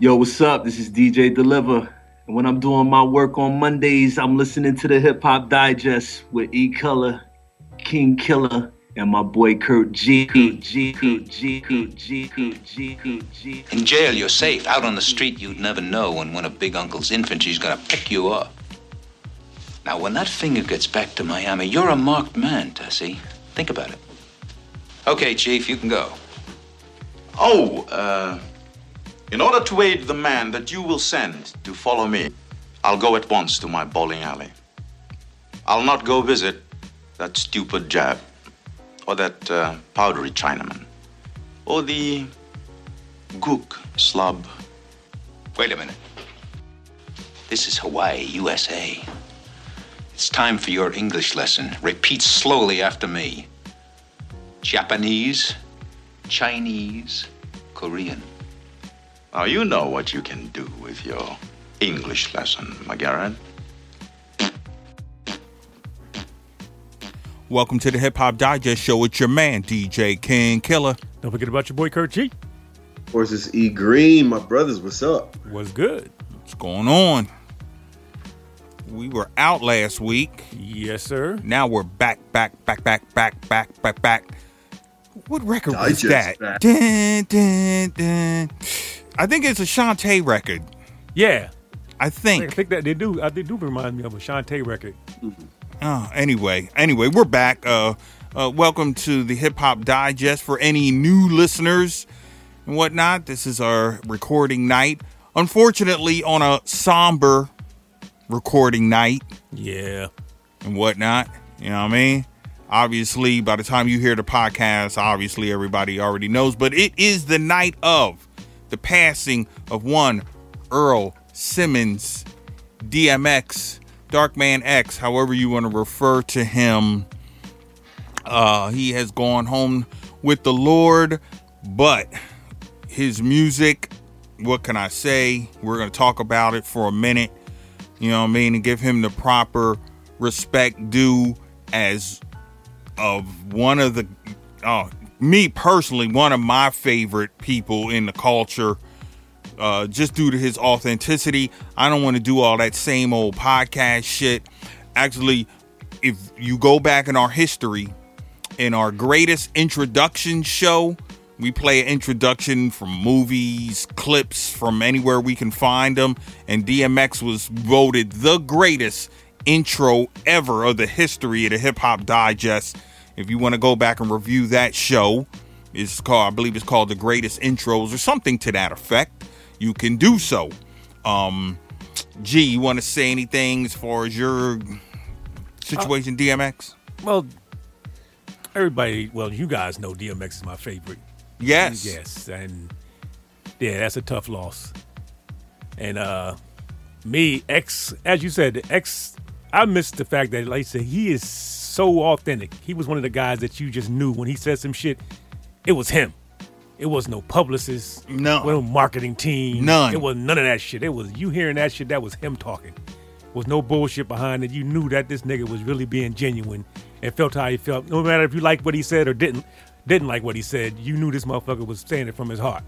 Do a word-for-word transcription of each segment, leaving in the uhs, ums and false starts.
Yo, what's up? This is D J Deliver. And when I'm doing my work on Mondays, I'm listening to the Hip Hop Digest with E Color, King Killer, and my boy Kurt G. G, G, G, G, G, G. In jail, you're safe. Out on the street, you'd never know when one of Big Uncle's infantry's gonna pick you up. Now, when that finger gets back to Miami, you're a marked man, Tessie. Think about it. Okay, Chief, you can go. Oh, uh... in order to aid the man that you will send to follow me, I'll go at once to my bowling alley. I'll not go visit that stupid Jap, or that uh, powdery Chinaman, or the gook slub. Wait a minute. This is Hawaii, U S A. It's time for your English lesson. Repeat slowly after me. Japanese, Chinese, Korean. Now, you know what you can do with your English lesson, McGarrett. Welcome to the Hip Hop Digest Show with your man, D J King Killer. Don't forget about your boy, Kurt G. Of course, it's E Green. My brothers, what's up? What's good? What's going on? We were out last week. Yes, sir. Now we're back, back, back, back, back, back, back, back. What record was that? Dun, dun, dun. I think it's a Shantae record. Yeah. I think. I think that they do. Uh, they do remind me of a Shantae record. Mm-hmm. Oh, anyway, anyway, we're back. Uh, uh, welcome to the Hip Hop Digest. For any new listeners and whatnot, this is our recording night. Unfortunately, on a somber recording night. Yeah. And whatnot. You know what I mean? Obviously, by the time you hear the podcast, obviously everybody already knows. But it is the night of the passing of one Earl Simmons, D M X, Darkman X, however you want to refer to him. Uh, he has gone home with the Lord, but his music, what can I say? We're going to talk about it for a minute, you know what I mean, and give him the proper respect due as of one of the, uh, me personally, one of my favorite people in the culture. Uh, just due to his authenticity. I don't want to do all that same old podcast shit. Actually, if you go back in our history, in our greatest introduction show, we play an introduction from movies, clips from anywhere we can find them, and D M X was voted the greatest intro ever of the history of the Hip Hop Digest. If you want to go back and review that show, it's called, I believe it's called The Greatest Intros or something to that effect. You can do so. Um, G, you want to say anything as far as your situation, uh, D M X? Well, everybody, well, you guys know D M X is my favorite. Yes. Yes, and yeah, that's a tough loss. And uh, me, X, as you said, X, I miss the fact that, like I said, he is so authentic. He was one of the guys that you just knew when he said some shit, it was him. It was no publicist, no, no marketing team, none. It was none of that shit. It was you hearing that shit. That was him talking. Was no bullshit behind it. You knew that this nigga was really being genuine and felt how he felt. No matter if you liked what he said or didn't, didn't like what he said, you knew this motherfucker was saying it from his heart.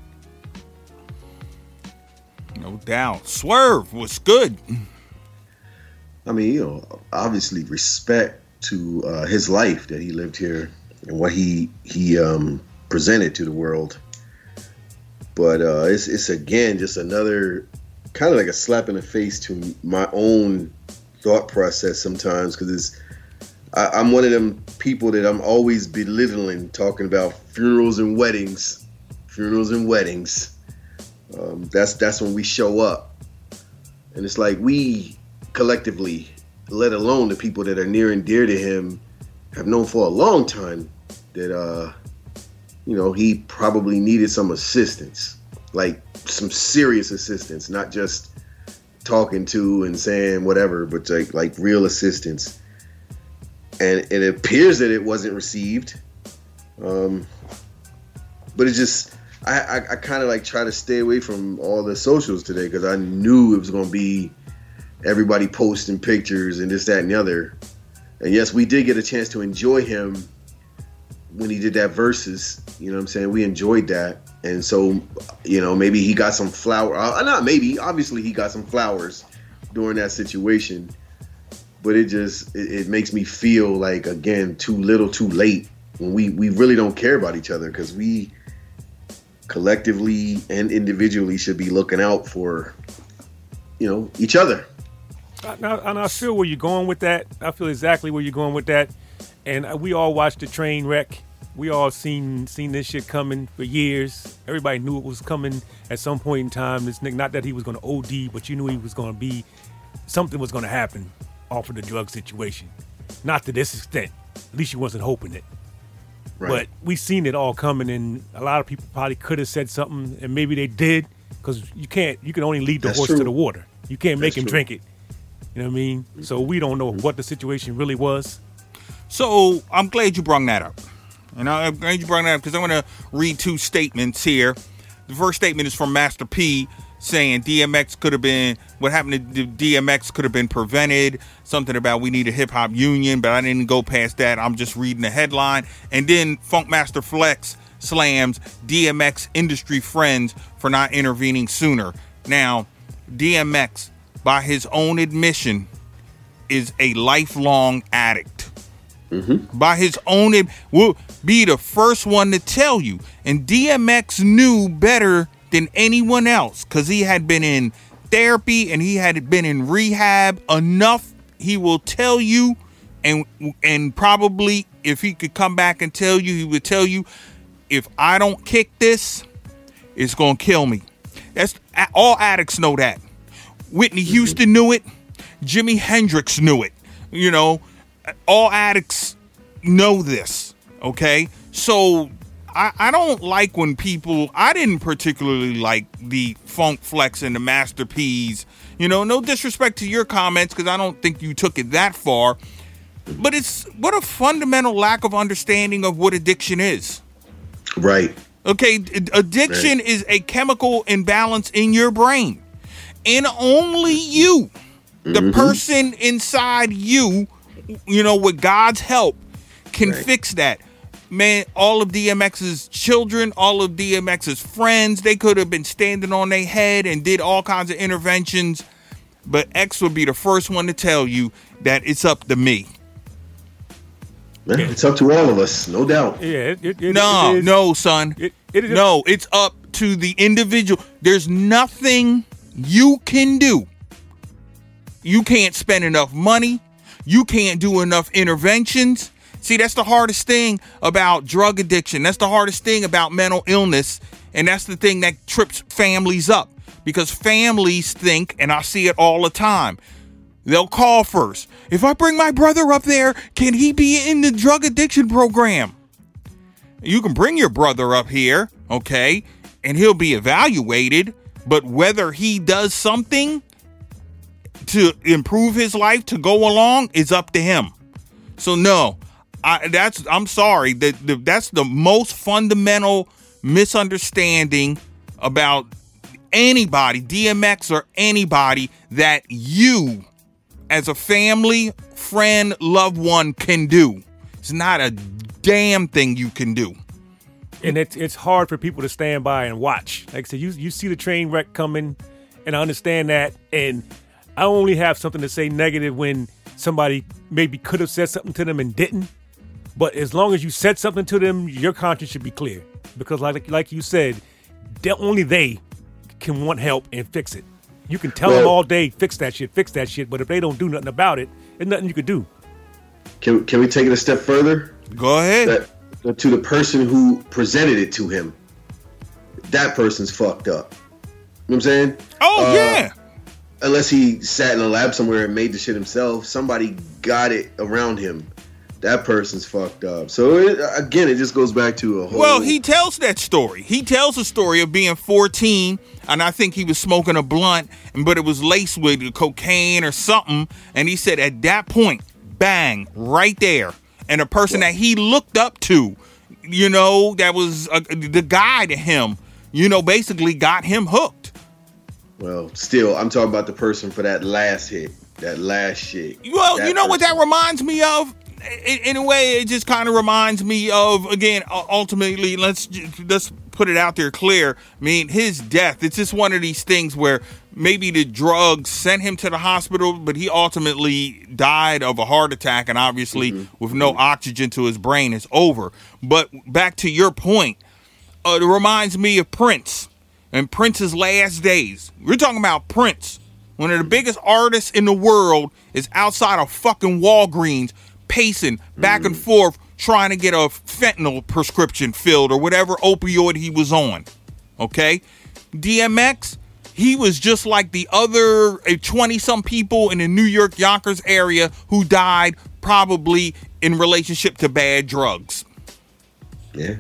No doubt. Swerve was good. I mean, you know, obviously respect to uh, his life that he lived here and what he he um, presented to the world. But uh, it's it's again just another kind of like a slap in the face to my own thought process sometimes, because it's I, I'm one of them people that I'm always belittling, talking about funerals and weddings, funerals and weddings. Um, that's that's when we show up, and it's like we collectively, let alone the people that are near and dear to him, have known for a long time that uh, you know, he probably needed some assistance, like some serious assistance, not just talking to and saying whatever, but like like real assistance. And it appears that it wasn't received. Um, but it just, I, I, I kind of like try to stay away from all the socials today because I knew it was going to be everybody posting pictures and this, that, and the other. And yes, we did get a chance to enjoy him when he did that versus, you know what I'm saying? We enjoyed that. And so, you know, maybe he got some flower. Uh, not maybe. Obviously, he got some flowers during that situation. But it just, it, it makes me feel like, again, too little, too late. When we, we really don't care about each other, because we collectively and individually should be looking out for, you know, each other. And I, and I feel where you're going with that. I feel exactly where you're going with that. And we all watched the train wreck. We all seen seen this shit coming for years. Everybody knew it was coming at some point in time. This nigga, not that he was going to O D, but you knew he was going to be, something was going to happen off of the drug situation. Not to this extent. At least you wasn't hoping it. Right. But we seen it all coming, and a lot of people probably could have said something, and maybe they did, because you can't. You can only lead the That's horse true. to the water. You can't make That's him true. drink it. You know what I mean? So we don't know what the situation really was. So I'm glad you brought that up. And I'm glad you brought that up because I'm going to read two statements here. The first statement is from Master P saying D M X could have been, what happened to D M X could have been prevented. Something about we need a hip hop union, but I didn't go past that. I'm just reading the headline. And then Funkmaster Flex slams D M X industry friends for not intervening sooner. Now, D M X, by his own admission, is a lifelong addict. Mm-hmm. By his own, ad- will be the first one to tell you. And D M X knew better than anyone else because he had been in therapy and he had been in rehab enough. He will tell you, and and probably if he could come back and tell you, he would tell you, if I don't kick this, it's gonna kill me. That's all addicts know that. Whitney Houston knew it. Jimi Hendrix knew it. You know, all addicts know this. Okay, so I, I don't like when people. I didn't particularly like the Funk Flex and the Master P's. You know, no disrespect to your comments because I don't think you took it that far. But it's what a fundamental lack of understanding of what addiction is. Right. Okay, addiction right. is a chemical imbalance in your brain. And only you, the mm-hmm. person inside you, you know, with God's help, can right. fix that. Man, all of D M X's children, all of D M X's friends, they could have been standing on their head and did all kinds of interventions. But X would be the first one to tell you that it's up to me. Man, it's up to all of us, no doubt. Yeah, it, it, it, no, it is. no, son. It, it is. No, it's up to the individual. There's nothing you can do. You can't spend enough money. You can't do enough interventions. See, that's the hardest thing about drug addiction. That's the hardest thing about mental illness. And that's the thing that trips families up. Because families think, and I see it all the time, they'll call first. If I bring my brother up there, can he be in the drug addiction program? You can bring your brother up here, okay, and he'll be evaluated. But whether he does something to improve his life, to go along, is up to him. So no, I, that's I'm sorry. That that's the most fundamental misunderstanding about anybody, D M X or anybody, that you, as a family, friend, loved one, can do. It's not a damn thing you can do. And it's it's hard for people to stand by and watch. Like I said, you you see the train wreck coming, and I understand that. And I only have something to say negative when somebody maybe could have said something to them and didn't. But as long as you said something to them, your conscience should be clear. Because like like you said, only they can want help and fix it. You can tell well, them all day, fix that shit, fix that shit. But if they don't do nothing about it, there's nothing you could do. Can can we take it a step further? Go ahead. That, to the person who presented it to him, that person's fucked up. You know what I'm saying? Oh, uh, yeah. Unless he sat in a lab somewhere and made the shit himself, somebody got it around him. That person's fucked up. So, it, again, it just goes back to a whole... Well, he tells that story. He tells a story of being fourteen, and I think he was smoking a blunt, but it was laced with cocaine or something, and he said at that point, bang, right there. And a person that he looked up to, you know, that was uh, the guy to him, you know, basically got him hooked. Well, still, I'm talking about the person for that last hit, that last shit. Well, that you know person. what that reminds me of? in, in a way, it just kind of reminds me of, again, ultimately, let's let's put it out there clear. I mean, his death, it's just one of these things where maybe the drugs sent him to the hospital, but he ultimately died of a heart attack, and obviously mm-hmm. with no oxygen to his brain, it's over. But back to your point, uh, it reminds me of Prince and Prince's last days. We're talking about Prince. One of the biggest artists in the world is outside of fucking Walgreens, pacing back mm. and forth, trying to get a fentanyl prescription filled or whatever opioid he was on. Okay? D M X, he was just like the other twenty-some people in the New York Yonkers area who died probably in relationship to bad drugs. Yeah.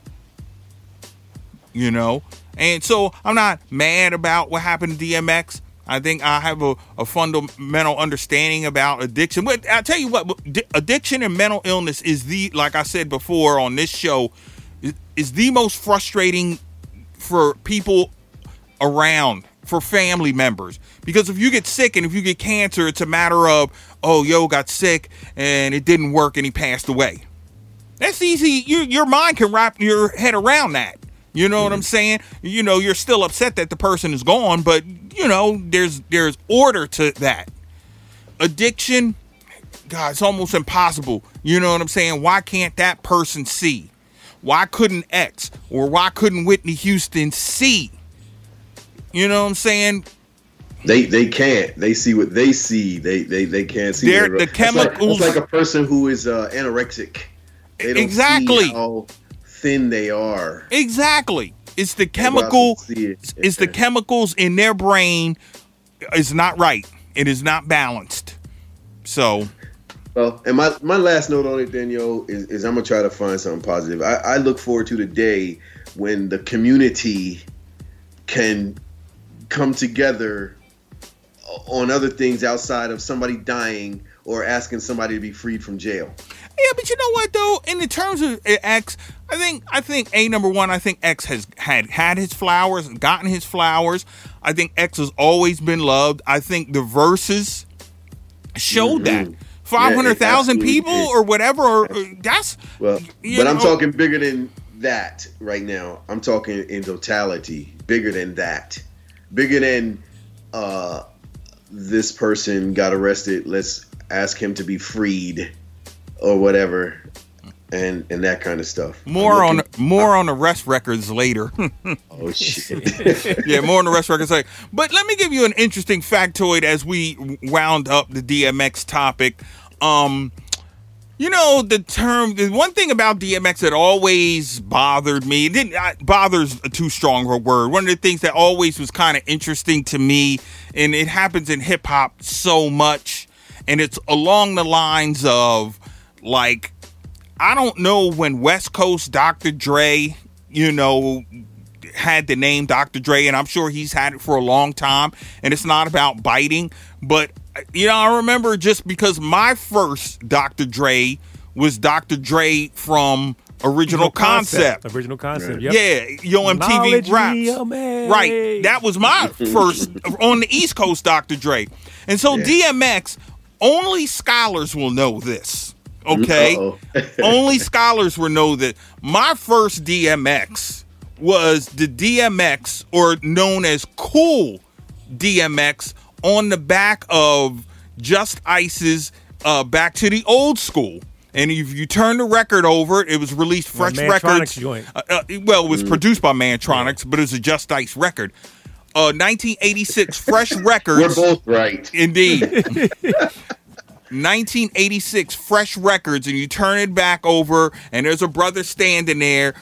You know? And so I'm not mad about what happened to D M X. I think I have a, a fundamental understanding about addiction. But I'll tell you what, addiction and mental illness is the, like I said before on this show, is, is the most frustrating for people around, for family members. Because if you get sick and if you get cancer, it's a matter of, oh, yo, got sick and it didn't work and he passed away. That's easy. You, your mind can wrap your head around that. You know what I'm saying? You know, you're still upset that the person is gone, but, you know, there's there's order to that. Addiction, God, it's almost impossible. You know what I'm saying? Why can't that person see? Why couldn't X or why couldn't Whitney Houston see? You know what I'm saying? They they can't. They see what they see. They they, they can't see. They're, the chemicals. It's like, like a person who is uh, anorexic. They don't exactly. see how thin they are. Exactly. It's the chemical. It. It's the chemicals in their brain is not right. It is not balanced. So. Well, and my, my last note on it, Daniel, is, is I'm gonna try to find something positive. I, I look forward to the day when the community can come together on other things outside of somebody dying or asking somebody to be freed from jail. Yeah, but you know what though? In the terms of X, I think I think a number one. I think X has had had his flowers, gotten his flowers. I think X has always been loved. I think the verses showed mm-hmm. that five hundred thousand yeah, people did. or whatever. Or, that's well, but know. I'm talking bigger than that right now. I'm talking in totality, bigger than that, bigger than uh, this person got arrested. Let's ask him to be freed. Or whatever, and and that kind of stuff. More on more on arrest records later. Oh shit! Yeah, more on the arrest records later. But let me give you an interesting factoid as we wound up the D M X topic. Um, you know the term. The one thing about D M X that always bothered me. It didn't uh, bothers a too strong a word. One of the things that always was kind of interesting to me, and it happens in hip hop so much, and it's along the lines of. Like, I don't know when West Coast Doctor Dre, you know, had the name Doctor Dre, and I'm sure he's had it for a long time, and it's not about biting, but, you know, I remember just because my first Doctor Dre was Doctor Dre from Original, Original Concept. Concept. Original Concept, yep. Yeah, Yo M T V Raps. Right, that was my first on the East Coast Doctor Dre. And so yeah. D M X, only scholars will know this. Okay, only scholars will know that my first D M X was the D M X, or known as Cool D M X, on the back of Just Ice's uh, Back to the Old School. And if you turn the record over, it was released Fresh well, Records. Joint. Uh, uh, well, it was mm. produced by Mantronics, yeah. but it was a Just Ice record. Uh, nineteen eighty-six Fresh Records. We're both right. Indeed. nineteen eighty-six Fresh Records, and you turn it back over, and there's a brother standing there,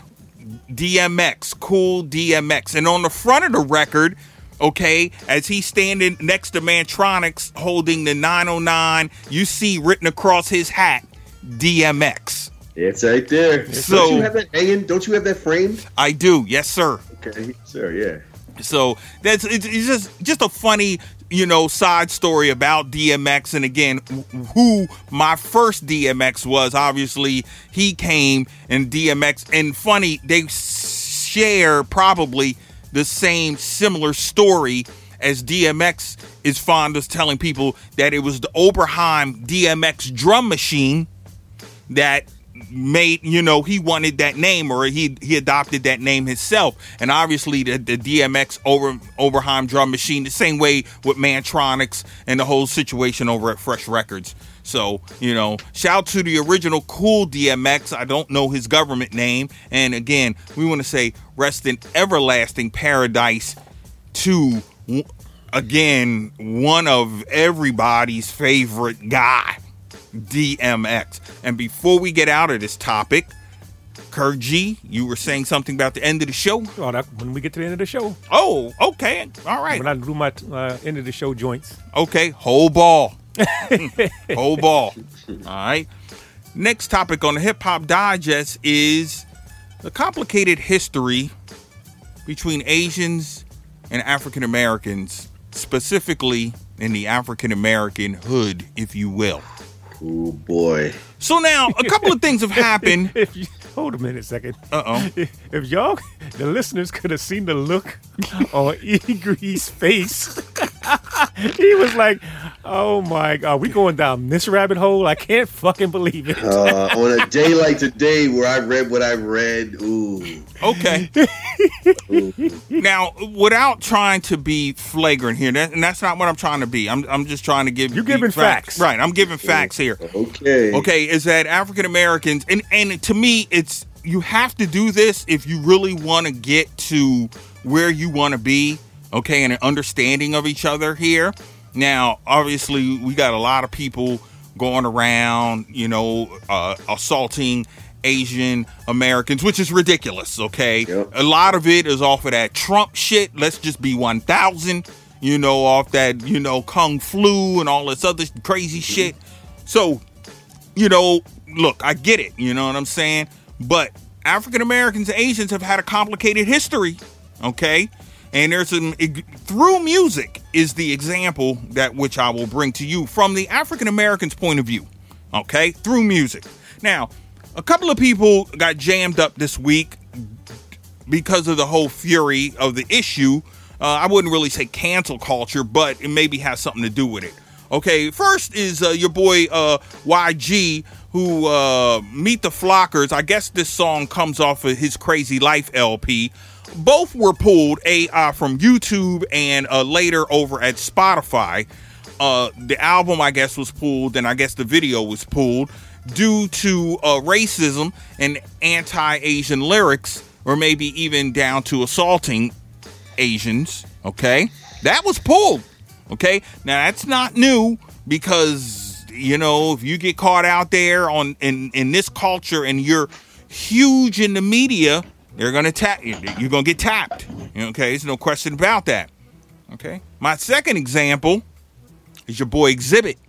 D M X, Cool D M X. And on the front of the record, okay, as he's standing next to Mantronics holding the nine oh nine, you see written across his hat, D M X. It's right there. So, don't you have that hanging? Don't you have that framed? I do, yes, sir. Okay, sir, yeah. So that's it's, it's just just a funny, you know, side story about D M X. And again, who my first D M X was. Obviously, he came and D M X. And funny, they share probably the same similar story, as D M X is fond of telling people that it was the Oberheim D M X drum machine that made, you know, he wanted that name, or he he adopted that name himself. And obviously the, the D M X over Oberheim drum machine, the same way with Mantronix and the whole situation over at Fresh Records. So, you know, shout to the original cool D M X. I don't know his government name. And again, we want to say rest in everlasting paradise to, again, one of everybody's favorite guy, D M X. And before we get out of this topic, Kurt G, you were saying something about the end of the show? Oh, that, when we get to the end of the show. Oh, okay. All right. When I do my uh, end of the show joints. Okay. Whole ball. Whole ball. All right. Next topic on the Hip Hop Digest is the complicated history between Asians and African Americans, specifically in the African American hood, if you will. Oh boy. So now a couple of things have happened. If you, hold a minute a second. Uh-oh. If, if y'all, the listeners could have seen the look on Egree's face. He was like, oh my God, we going down this rabbit hole? I can't fucking believe it. Uh, on a day like today where I read what I read, ooh. Okay. Ooh. Now, without trying to be flagrant here, that, and that's not what I'm trying to be. I'm I'm just trying to give You're giving facts. facts. Right, I'm giving facts here. Okay. Okay, is that African Americans, and, and to me, it's, you have to do this if you really want to get to where you want to be, okay, and an understanding of each other here. Now, obviously, we got a lot of people going around, you know, uh, assaulting Asian Americans, which is ridiculous, okay? Yep. A lot of it is off of that Trump shit. Let's just be one thousand, you know, off that, you know, Kung Flu and all this other crazy shit. So, you know, look, I get it, you know what I'm saying? But African Americans and Asians have had a complicated history, okay? And there's some, through music is the example that which I will bring to you from the African Americans' point of view, okay? Through music. Now, a couple of people got jammed up this week because of the whole fury of the issue. Uh, I wouldn't really say cancel culture, but it maybe has something to do with it. Okay, first is uh, your boy uh, Y G, who uh, Meet the Flockers. I guess this song comes off of his Crazy Life L P. Both were pulled a uh, from YouTube and uh, later over at Spotify. Uh, the album, I guess, was pulled, and I guess the video was pulled due to uh, racism and anti-Asian lyrics, or maybe even down to assaulting Asians. Okay, that was pulled. Okay, now that's not new, because, you know, if you get caught out there on in, in this culture and you're huge in the media, they're gonna tap you. You're gonna get tapped. Okay, there's no question about that. Okay, my second example is your boy Exhibit.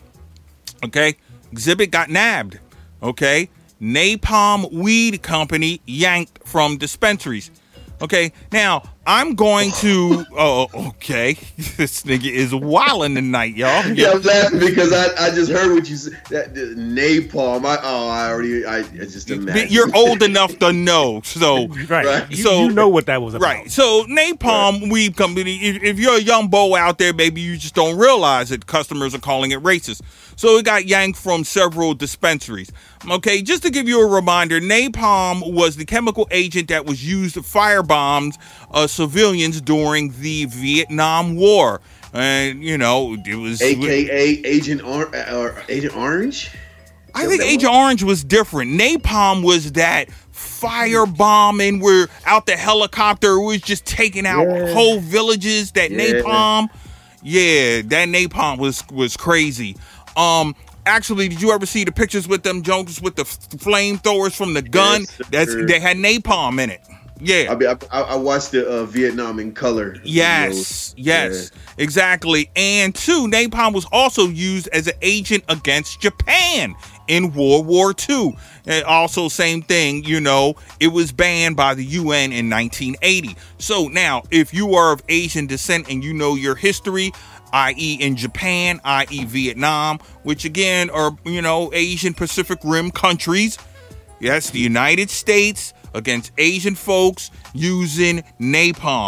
Okay, Exhibit got nabbed. Okay, Napalm Weed Company yanked from dispensaries. Okay, now I'm going to. Oh, okay. This nigga is wilding tonight, y'all. Yeah, I'm laughing because I, I just heard what you said. That, the napalm. I oh I already I, I just imagine. You're old enough to know, so right. Right. So you, you know what that was about. Right. So Napalm right. Weed Company. If, if you're a young beau out there, maybe you just don't realize that customers are calling it racist. So it got yanked from several dispensaries. Okay, just to give you a reminder, napalm was the chemical agent that was used to firebombs uh, civilians during the Vietnam War. And, you know, it was... A K A Agent, or- or Agent Orange? I think Agent Orange was different. Napalm was that firebombing where out the helicopter it was just taking out yeah. whole villages. That yeah. napalm. Yeah, that napalm was, was crazy. Um... Actually, did you ever see the pictures with them Jones with the flamethrowers from the gun? Yes, That's they had napalm in it. Yeah, I mean, I, I watched the uh, Vietnam in color. Yes, yes, yeah. exactly. And two, napalm was also used as an agent against Japan in World War Two. And also, same thing. You know, it was banned by the U N in nineteen eighty. So now, if you are of Asian descent and you know your history, that is in Japan, that is Vietnam, which again are, you know, Asian Pacific Rim countries. Yes, the United States against Asian folks using napalm.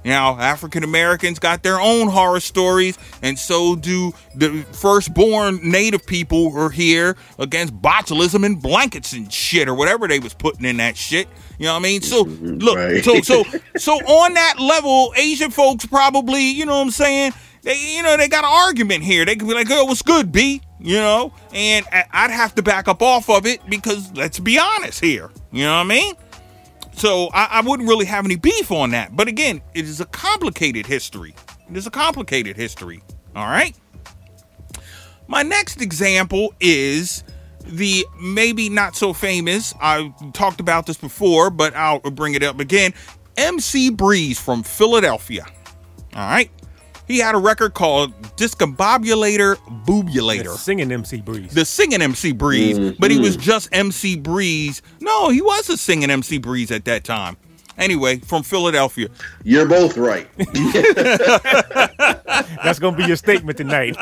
Now, African Americans got their own horror stories, and so do the firstborn native people who are here against botulism and blankets and shit, or whatever they was putting in that shit. You know what I mean? So look, Right. so so so on that level, Asian folks probably, you know what I'm saying? They, you know, they got an argument here. They could be like, "Oh, what's good, B?" You know, and I- I'd have to back up off of it because let's be honest here. You know what I mean? So I, I wouldn't really have any beef on that. But again, it is a complicated history. It is a complicated history. All right. My next example is the maybe not so famous. I talked about this before, but I'll bring it up again. M C Breeze from Philadelphia. All right. He had a record called Discombobulator Boobulator. The singing M C Breeze. The singing M C Breeze, Mm-hmm. but he was just M C Breeze. No, he was a singing M C Breeze at that time. Anyway, from Philadelphia. You're both right. That's going to be your statement tonight.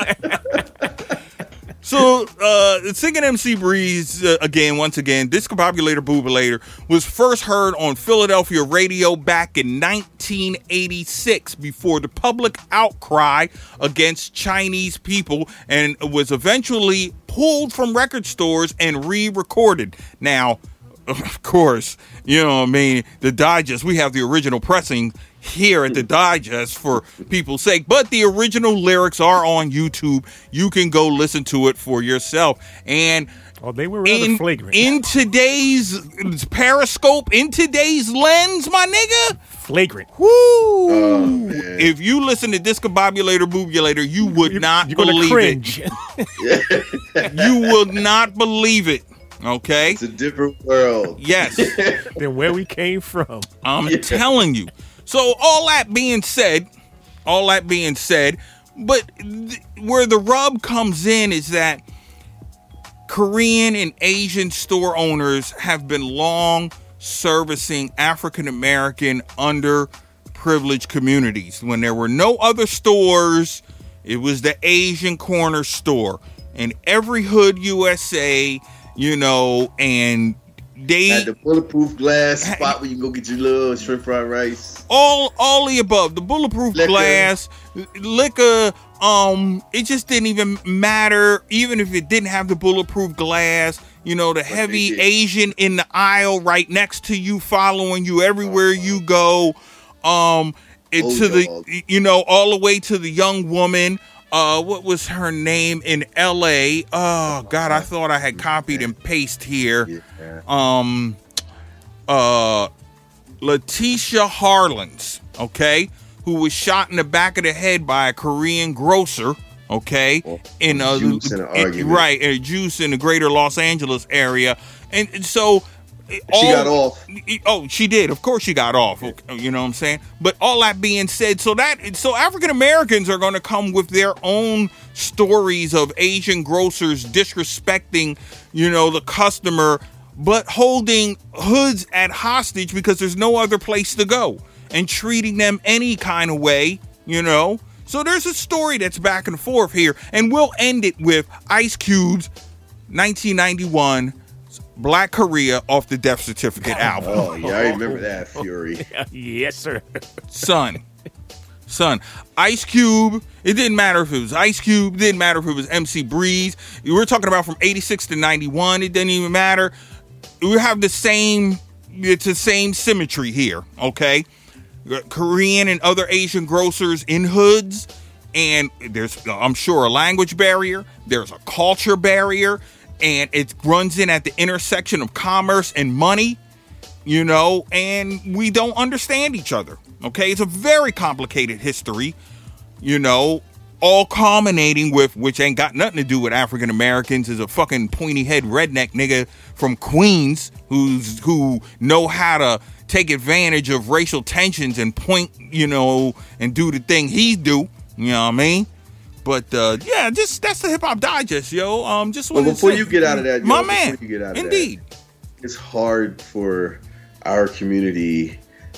So, uh, singing M C Breeze, uh, again, once again, Discombobulator Boobulator was first heard on Philadelphia radio back in nineteen eighty-six before the public outcry against Chinese people, and was eventually pulled from record stores and re-recorded. Now, of course, you know what I mean, the digest, we have the original pressing here at the digest for people's sake, but the original lyrics are on YouTube. You can go listen to it for yourself. And Oh, they were rather in, flagrant. in today's Periscope, in today's lens, my nigga, Flagrant. whoo, Oh, man. if you listen to Discombobulator Boobulator, you would You- not You're going to believe cringe. it. You will not believe it. Okay? It's a different world. Yes. Than where we came from. I'm telling you. So all that being said, all that being said, but th- where the rub comes in is that Korean and Asian store owners have been long servicing African American underprivileged communities. When there were no other stores, it was the Asian corner store in every hood U S A, you know, and they Had the bulletproof glass spot where you go get your little shrimp fried rice. all all the above, the bulletproof Liquor. glass, liquor, um it just didn't even matter. Even if it didn't have the bulletproof glass, you know, the heavy did. Asian in the aisle right next to you, following you everywhere you go, um it, Oh, to the dog. you know, all the way to the young woman. Uh, what was her name in L A? Oh God, I thought I had copied and pasted here. Yeah. Um, uh, Letitia Harlins, okay, who was shot in the back of the head by a Korean grocer, okay, Well, in a juice in an in- argument. right, a juice in the greater Los Angeles area, and, and so She got off. Oh, she did. Of course, she got off. okay, You know what I'm saying? But all that being said, so that so African Americans are going to come with their own stories of Asian grocers disrespecting, you know, the customer, but holding hoods at hostage because there's no other place to go, and treating them any kind of way, you know. So there's a story that's back and forth here, and we'll end it with Ice Cube's nineteen ninety-one. Black Korea off the Death Certificate album. Oh, yeah, I remember that, Fury. Yes, sir. Son. Son. Ice Cube. It didn't matter if it was Ice Cube. It didn't matter if it was M C Breeze. We were talking about from eighty-six to ninety-one. It didn't even matter. We have the same, it's the same symmetry here, okay? Korean and other Asian grocers in hoods. And there's, I'm sure, a language barrier. There's a culture barrier. And it runs in at the intersection of commerce and money, you know, and we don't understand each other, okay? It's a very complicated history, you know, all culminating with, which ain't got nothing to do with African Americans, is a fucking pointy head redneck nigga from Queens who's who know how to take advantage of racial tensions and point, you know, and do the thing he do, you know what I mean? But uh, yeah, just that's the Hip Hop Digest, yo. Um, just Well, wanted before to say- you get out of that, yo, my before man, you get out of that, indeed. it's hard for our community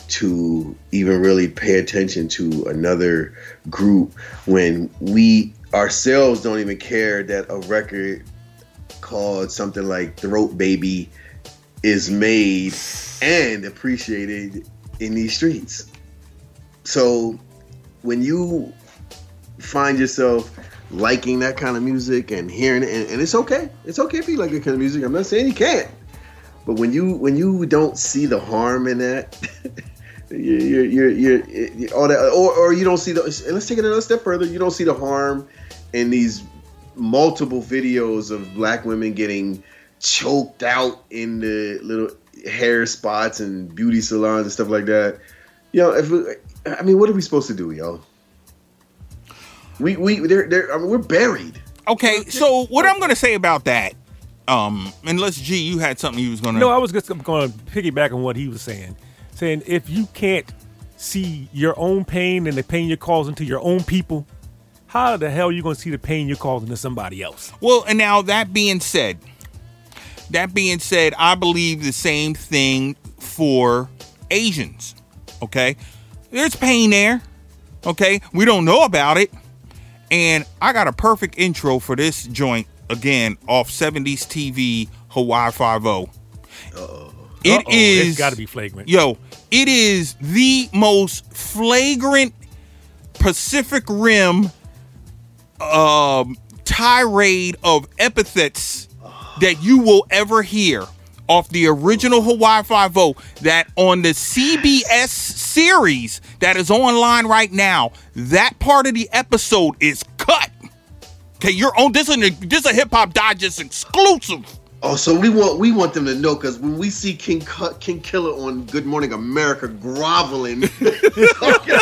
to even really pay attention to another group when we ourselves don't even care that a record called something like Throat Baby is made and appreciated in these streets. so when you find yourself liking that kind of music and hearing it, and, and it's okay. It's okay if you like that kind of music. I'm not saying you can't. But when you when you don't see the harm in that, you're, you're, you're, you're, you're all that, or, or you don't see the, and let's take it another step further, you don't see the harm in these multiple videos of black women getting choked out in the little hair spots and beauty salons and stuff like that. You know, if we, I mean, what are we supposed to do, yo? We we they're, they're, I mean, we're buried. Okay, so what I'm gonna say about that, um, unless G, you had something you was gonna. No, I was just going to piggyback on what he was saying, saying if you can't see your own pain and the pain you're causing to your own people, how the hell are you going to see the pain you're causing to somebody else? Well, and now that being said, that being said, I believe the same thing for Asians. Okay, there's pain there. Okay, we don't know about it. And I got a perfect intro for this joint, again, off seventies T V, Hawaii Five-O. Uh-oh. It Uh-oh, is... It's got to be flagrant. Yo, it is the most flagrant Pacific Rim um, tirade of epithets that you will ever hear off the original Hawaii Five-O, that on the C B S series that is online right now, that part of the episode is cut. Okay, you're on this is a, this is a Hip Hop Digest exclusive. Oh, so we want we want them to know, because when we see King King Killer on Good Morning America groveling, talking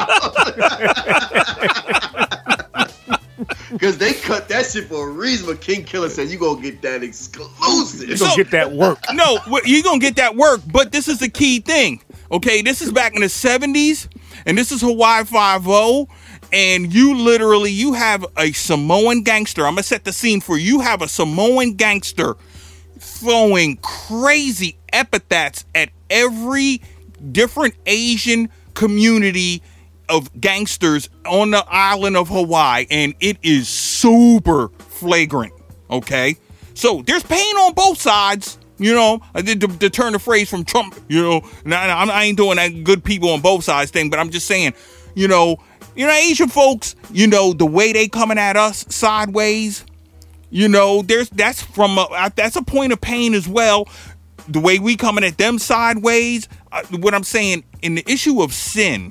about. Because they cut that shit for a reason, but King Killer said you gonna get that exclusive. You're going to get that work. No, you're going to get that work, but this is the key thing. Okay, this is back in the seventies, and this is Hawaii Five-O, and you literally, you have a Samoan gangster. I'm going to set the scene for you. You have a Samoan gangster throwing crazy epithets at every different Asian community of gangsters on the island of Hawaii, and it is super flagrant. Okay, so there's pain on both sides. You know, I did to, to turn the phrase from Trump. You know, now I ain't doing that good people on both sides thing, but I'm just saying, you know, you know, Asian folks, you know, the way they coming at us sideways. You know, there's that's from a, that's a point of pain as well. The way we coming at them sideways. Uh, what I'm saying in the issue of sin.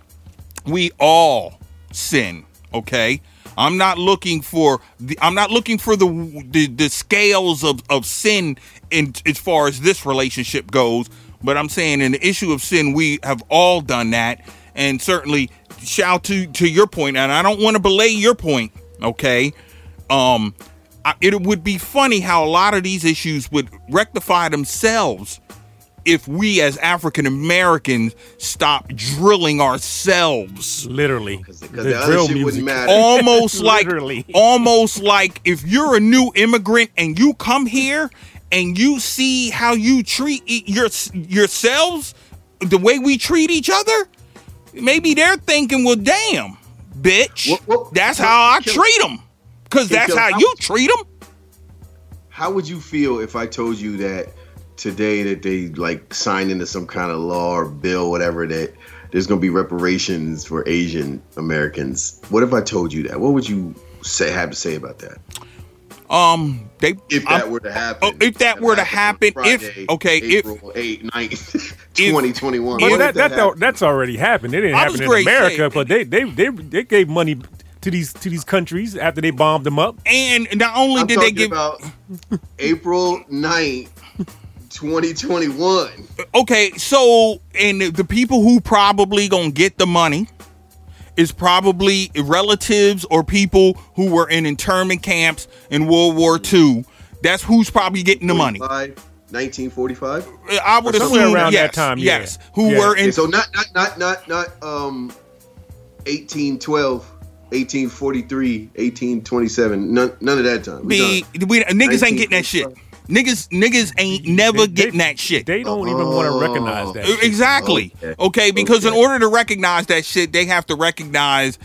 We all sin, okay? I'm not looking for the I'm not looking for the the, the scales of, of sin in as far as this relationship goes, but I'm saying in the issue of sin, we have all done that, and certainly shout to to your point, and I don't want to belay your point, okay? Um, I, it would be funny how a lot of these issues would rectify themselves if we as African Americans stop drilling ourselves. Literally. Because the, the other shit wouldn't matter. Almost like, Literally. almost like if you're a new immigrant and you come here and you see how you treat your, yourselves, the way we treat each other, maybe they're thinking, well, damn, bitch, What- what- that's what- how I Kill- treat them. Because Kill- that's Kill- how how- you treat them. How would you feel if I told you that today that they like signed into some kind of law or bill, whatever, that there's going to be reparations for Asian Americans? What if I told you that? What would you say have to say about that? Um, they If that I'm- were to happen. oh, if that were to happen, if- Friday, okay, if- April eighth, ninth, twenty twenty-one. Well, What that, if that, happened? that's already happened. It didn't I was happen in great America, saying- but they, they they they gave money to these to these countries after they bombed them up. and not only I'm did they talking give about April ninth, twenty twenty-one. okay, so and the people who probably gonna get the money is probably relatives or people who were in internment camps in World War Two. That's who's probably getting the money. nineteen forty-five. I would Or somewhere assume around yes, that time, yeah. yes, who Yeah. were Okay, in. so not not not not not um eighteen twelve, eighteen forty-three, eighteen twenty-seven. None none of that time. We the done. we, niggas ain't getting that shit. Niggas niggas ain't never They- getting they- that shit. They don't even want to recognize that. shit. Exactly. Okay. Okay, because in Okay. order to recognize that shit, they have to recognize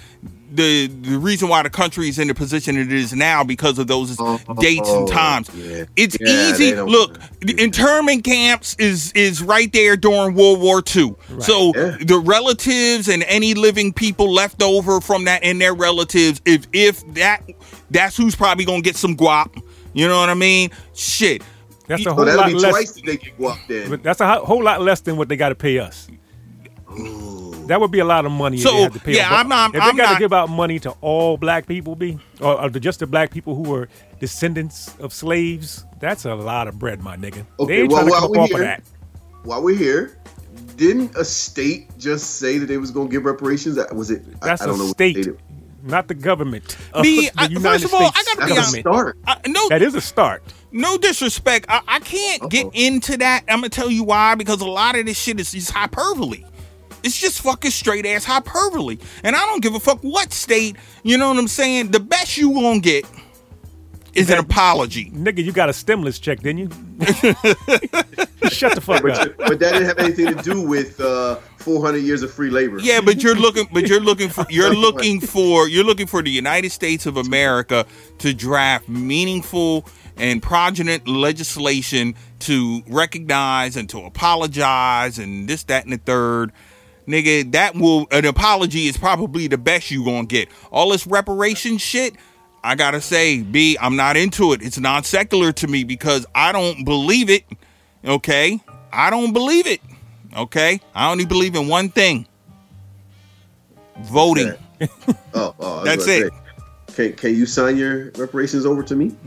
the the reason why the country is in the position it is now because of those Oh, dates and times. yeah. It's Yeah, easy. they don't- Look, the internment camps is is right there during World War Two. So Yeah. the relatives and any living people left over from that and their relatives, if if that that's who's probably gonna get some guap. You know what I mean? Shit. That's a So whole that'll lot be less. twice that they get guap then. But that's a ho- whole lot less than what they got to pay us. That would be a lot of money. So, if they had to pay yeah, us. But I'm not- If I'm they got not- to give out money to all black people, be or, or to just the black people who were descendants of slaves, that's a lot of bread, my nigga. Okay, they ain't well, trying to while come up we're off of here- that. While we're here, didn't a state just say that they was going to give reparations? Was it? I- That's I, don't know a what state, state it- not the government. Of Me, the I- United first of all, I States gotta be That's a honest. government. start. I, no, That is a start. no disrespect. I, I can't get Uh-oh. into that. I'm gonna tell you why. Because a lot of this shit is, is hyperbole. It's just fucking straight ass hyperbole. And I don't give a fuck what state. You know what I'm saying? The best you gonna get is an apology. Nigga, you got a stimulus check, didn't you? Shut the fuck But, up. you- but that didn't have anything to do with uh, four hundred years of free labor. Yeah, but you're looking, but you're looking for, you're looking for, you're looking for the United States of America to draft meaningful and prominent legislation to recognize and to apologize and this, that, and the third. Nigga, that will, an apology is probably the best you gonna get. All this reparation shit, I gotta say, B, I'm not into it. It's non-secular to me because I don't believe it. Okay? I don't believe it. Okay? I only believe in one thing. Voting. Oh, oh I was That's about to it. say, Can Can you sign your reparations over to me?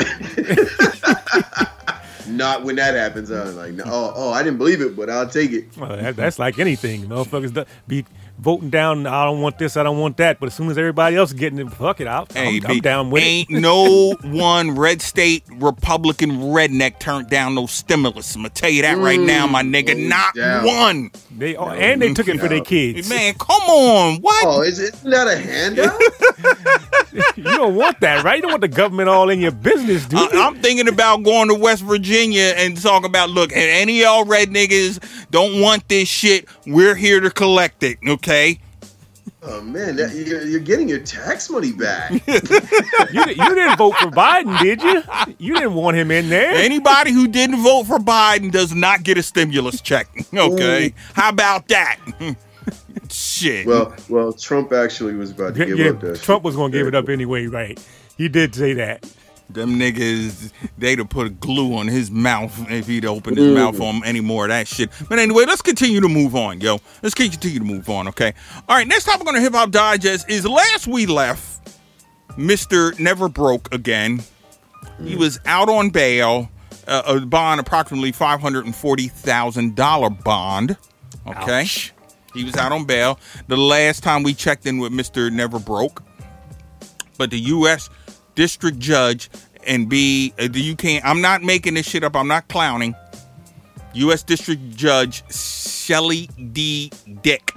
Not when that happens. I'm like, no, oh, oh, I didn't believe it, but I'll take it. Well, that, that's like anything. Motherfuckers do- be voting down, I don't want this, I don't want that. But as soon as everybody else is getting it, fuck it out. Hey, I'm, I'm B, down with ain't it. no one red state Republican redneck turned down no stimulus. I'm gonna tell you that right now, my nigga. no Not doubt. one. They, oh, and they took it for their kids. Man, come on. What? Oh, is it not a handout? You don't want that, right? You don't want the government all in your business, dude. I, I'm thinking about going to West Virginia and talking about, look, and any of y'all red niggas don't want this shit. We're here to collect it, okay? Oh man, that, you're, you're getting your tax money back. you, di- you didn't vote for Biden, did you? You didn't want him in there. Anybody who didn't vote for Biden does not get a stimulus check, okay? Ooh. How about that? Shit. Well, well, Trump actually was about to Yeah, give yeah, up that. Trump was going to give it up anyway, right? He did say that. Them niggas, they'd have put glue on his mouth if he'd opened his mouth on any more of that shit. But anyway, let's continue to move on, yo. Let's continue to move on, okay? All right, next topic on the Hip Hop Digest is last we left, Mister Never Broke again. He was out on bail, uh, a bond approximately five hundred forty thousand dollars bond, okay? Ouch. He was out on bail. The last time we checked in with Mister Never Broke, but the U S District Judge and B, uh, you can't, I'm not making this shit up, I'm not clowning. U S District Judge Shelley D. Dick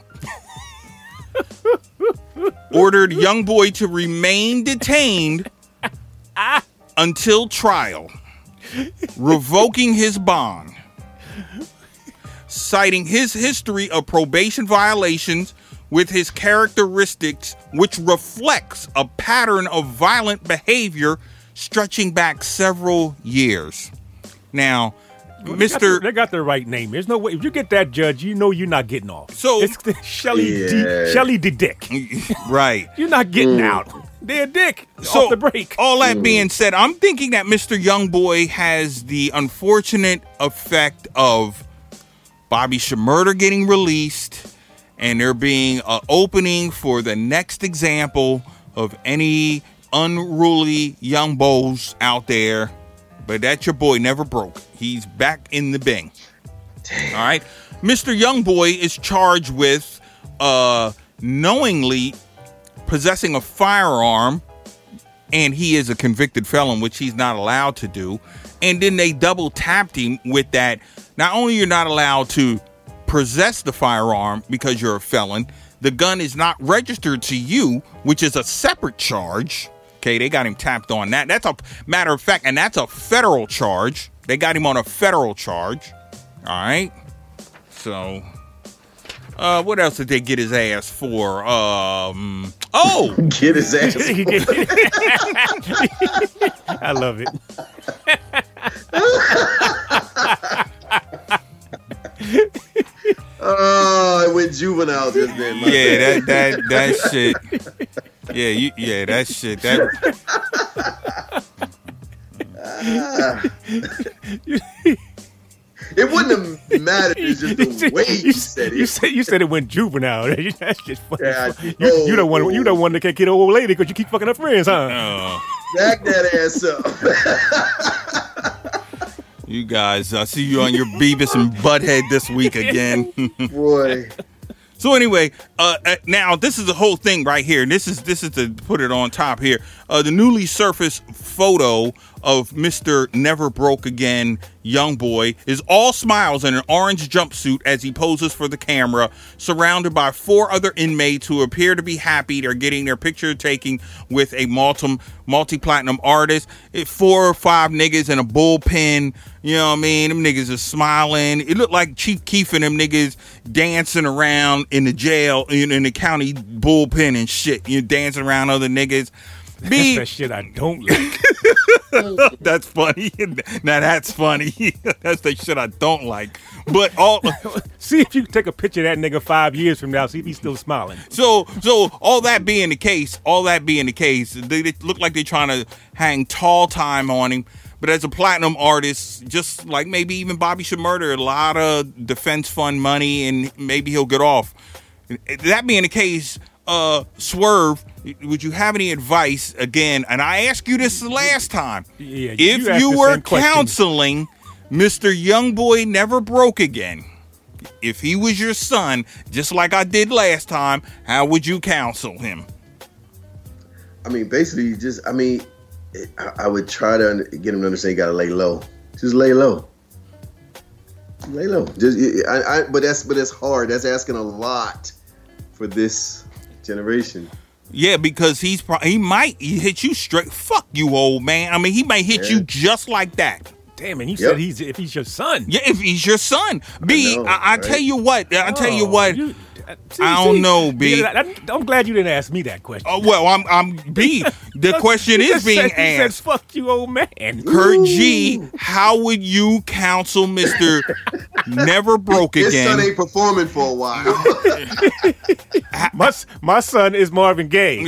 ordered young boy to remain detained until trial, revoking his bond, citing his history of probation violations with his characteristics, which reflects a pattern of violent behavior stretching back several years. Now, Well, they got Mister the- they got the right name. There's no way. If you get that judge, you know you're not getting off. So- it's Shelly Yeah. D. Shelly D. Dick. right. You're not getting out. They're a dick So, off the break. all that being said, I'm thinking that Mister Youngboy has the unfortunate effect of Bobby Shmurda getting released and there being an opening for the next example of any unruly young bows out there. But that your boy Never Broke. He's back in the Bing. All right. Mister Youngboy is charged with uh, knowingly possessing a firearm, and he is a convicted felon, which he's not allowed to do. And then they double tapped him with that. Not only you're not allowed to possess the firearm because you're a felon, the gun is not registered to you, which is a separate charge. Okay, they got him tapped on that. That's a matter of fact, and that's a federal charge. They got him on a federal charge. All right. So, uh, what else did they get his ass for? Um, Oh, Get his ass. I love it. Oh, it went juvenile just then. my yeah, bad. that that that shit. Yeah, you, yeah, that shit. That It wouldn't have mattered. It's just the way you said it. You said you said it went juvenile. That's just funny. Yeah, you, you don't want you don't want to get an old lady because you keep fucking her friends, huh? uh, Back that ass up. you guys, I see you on your Beavis and Butthead this week again. Boy. So anyway, uh, uh, now this is the whole thing right here. This is this is to put it on top here. Uh, the newly surfaced photo of Mister Never Broke Again young boy is all smiles in an orange jumpsuit as he poses for the camera, surrounded by four other inmates who appear to be happy they're getting their picture taken with a multi multi-platinum artist. It, four or five niggas in a bullpen. You know what I mean? Them niggas are smiling. It looked like Chief Keef and them niggas dancing around in the jail, in, in the county bullpen and shit. You know, dancing around other niggas. B, That's that shit I don't like. that's funny. Now that's funny. That's the shit I don't like. But all See if you can take a picture of that nigga five years from now. See if he's still smiling. so so all that being the case, all that being the case, they, they look like they're trying to hang tall time on him. But as a platinum artist, just like maybe even Bobby Shmurda, a lot of defense fund money, and maybe he'll get off. That being the case, uh, Swerve, would you have any advice again? And I asked you this the last time. Yeah, if you asked you the were same question. counseling Mister Youngboy Never Broke Again, if he was your son, just like I did last time, how would you counsel him? I mean, basically, you just, I mean, it, I, I would try to under, get him to understand you got to lay low. Just lay low. Lay low. Just, I, I, but that's, but it's hard. That's asking a lot for this generation. Yeah, because he's pro- he might hit you straight. Fuck you, old man. I mean, he might hit Yeah. you just like that. Damn, and you Yep. said he's if he's your son. Yeah, if he's your son. B, I, know, I, I right? tell you what. I tell you Oh, what. you- uh, see- I don't see, know, B. yeah, I- I'm glad you didn't ask me that question. Oh well, I'm I'm B. The question You is just being said, you said, asked. "Fuck you, old man." Kurt G, how would you counsel Mister Never Broke His son Again? ain't performing for a while. My s- my son is Marvin Gaye.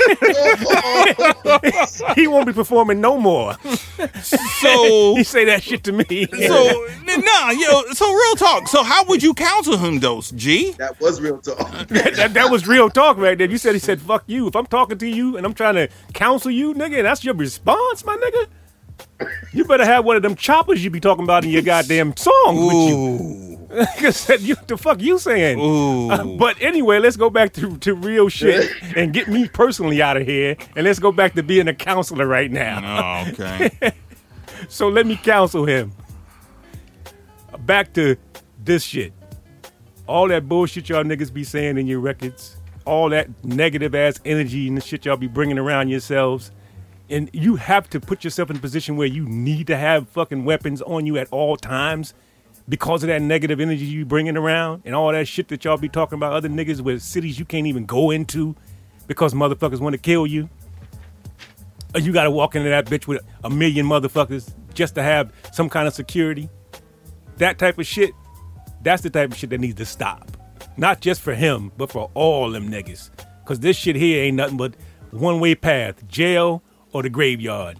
He won't be performing no more. So He say that shit to me. so nah, yo. So real talk. So how would you counsel him, though, G? That was real talk. that, that was real talk right there. You said he said "fuck you." If I'm talking to you and I'm trying to counsel you, nigga, that's your response, my nigga. You better have one of them choppers you be talking about in your goddamn song with you. Ooh, Cause you, the fuck you saying? ooh. Uh, but anyway, let's go back to, to real shit and get me personally out of here, and let's go back to being a counselor right now. Oh, okay. So let me counsel him. Back to this shit. All that bullshit y'all niggas be saying in your records, all that negative ass energy and the shit y'all be bringing around yourselves, and you have to put yourself in a position where you need to have fucking weapons on you at all times because of that negative energy you bringing around and all that shit that y'all be talking about other niggas with cities you can't even go into because motherfuckers want to kill you. Or you got to walk into that bitch with a million motherfuckers just to have some kind of security. That type of shit, that's the type of shit that needs to stop. Not just for him, but for all them niggas. Because this shit here ain't nothing but one-way path. Jail or the graveyard.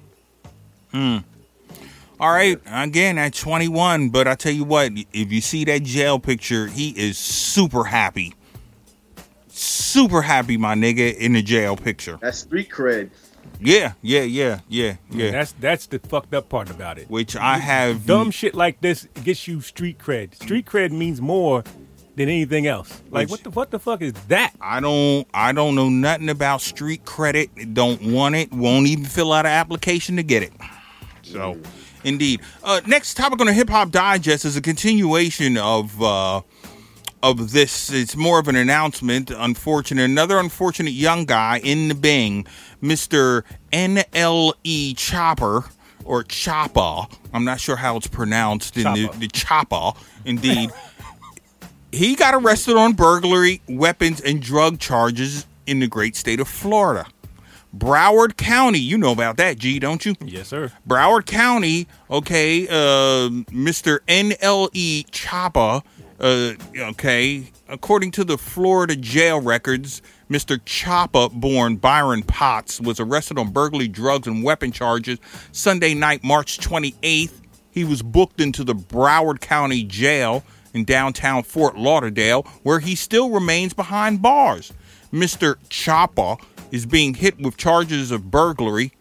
All right, again at twenty-one, but I tell you what, if you see that jail picture, he is super happy. Super happy, my nigga, in the jail picture. That's street cred. Yeah, yeah, yeah, yeah, yeah. That's that's the fucked up part about it. Which I have. Dumb shit like this gets you street cred. Street cred means more than anything else. Like Which- what the what the fuck is that? I don't. I don't know nothing about street credit. Don't want it. Won't even fill out an application to get it. So, indeed. Uh, next topic on the Hip Hop Digest is a continuation of uh, of this. It's more of an announcement. Unfortunate. Another unfortunate young guy in the Bing, Mister N L E Chopper or Choppa. I'm not sure how it's pronounced in the, Choppa. the Choppa. Indeed. He got arrested on burglary, weapons, and drug charges in the great state of Florida. Broward County, you know about that, G, don't you? Yes, sir. Broward County, okay, uh, Mister N L E Chapa, uh, okay, according to the Florida jail records, Mister Chapa, born Byron Potts, was arrested on burglary, drugs, and weapon charges Sunday night, March twenty-eighth. He was booked into the Broward County Jail in downtown Fort Lauderdale, where he still remains behind bars. Mister Chapa is being hit with charges of burglary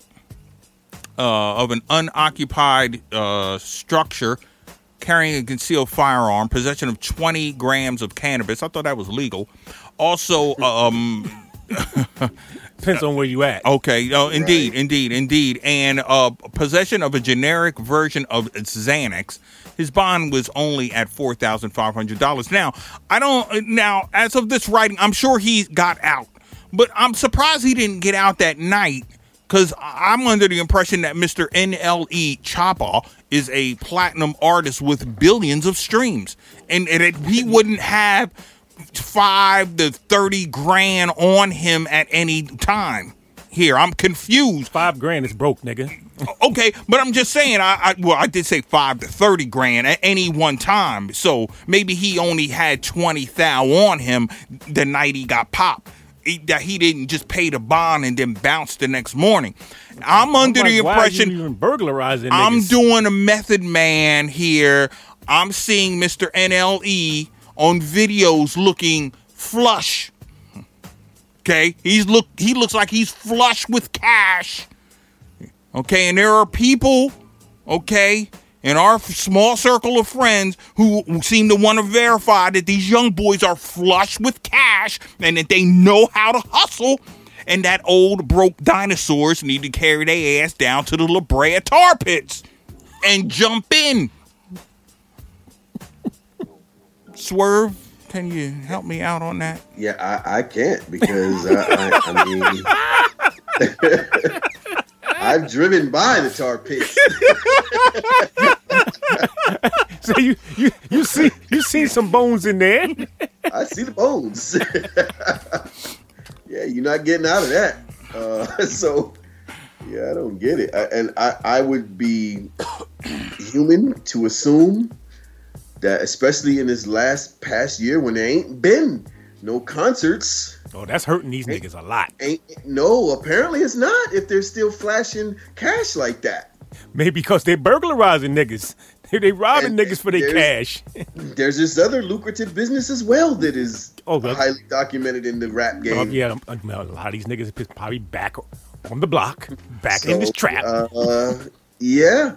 uh, of an unoccupied uh, structure, carrying a concealed firearm, possession of twenty grams of cannabis. I thought that was legal. Also, um, depends on where you at. Okay, uh, indeed, Right. indeed, indeed, and uh, possession of a generic version of Xanax. His bond was only at four thousand five hundred dollars. Now, I don't. Now, as of this writing, I'm sure he got out. But I'm surprised he didn't get out that night, because I'm under the impression that Mister N L E Chapa is a platinum artist with billions of streams, and, and it, he wouldn't have five to thirty grand on him at any time. Here, I'm confused. Five grand is broke, nigga. Okay, but I'm just saying, I, I well, I did say five to thirty grand at any one time, so maybe he only had twenty thou on him the night he got popped. He, that he didn't just pay the bond and then bounce the next morning. I'm under I'm like, the why impression are you even burglarizing niggas? I'm doing a method man here. I'm seeing Mister N L E on videos looking flush. Okay, he's look he looks like he's flush with cash. Okay, and there are people, okay, in our small circle of friends who seem to want to verify that these young boys are flush with cash and that they know how to hustle, and that old broke dinosaurs need to carry their ass down to the La Brea tar pits and jump in. Swerve, can you help me out on that? Yeah, I, I can't because I, I, I mean, I've driven by the tar pits. So you you you see you see some bones in there. I see the bones. Yeah, you're not getting out of that. Uh, so, yeah, I don't get it. I, and I, I would be human to assume that, especially in this last past year when there ain't been no concerts. Oh, that's hurting these niggas a lot. Ain't no, apparently it's not if they're still flashing cash like that. Maybe because they burglarizing niggas. They, they robbing And niggas for their there's- cash. There's this other lucrative business as well that is Oh, well. highly documented in the rap game. Oh, yeah, um, a lot of these niggas are probably back on the block, back So, in this trap. Uh, yeah.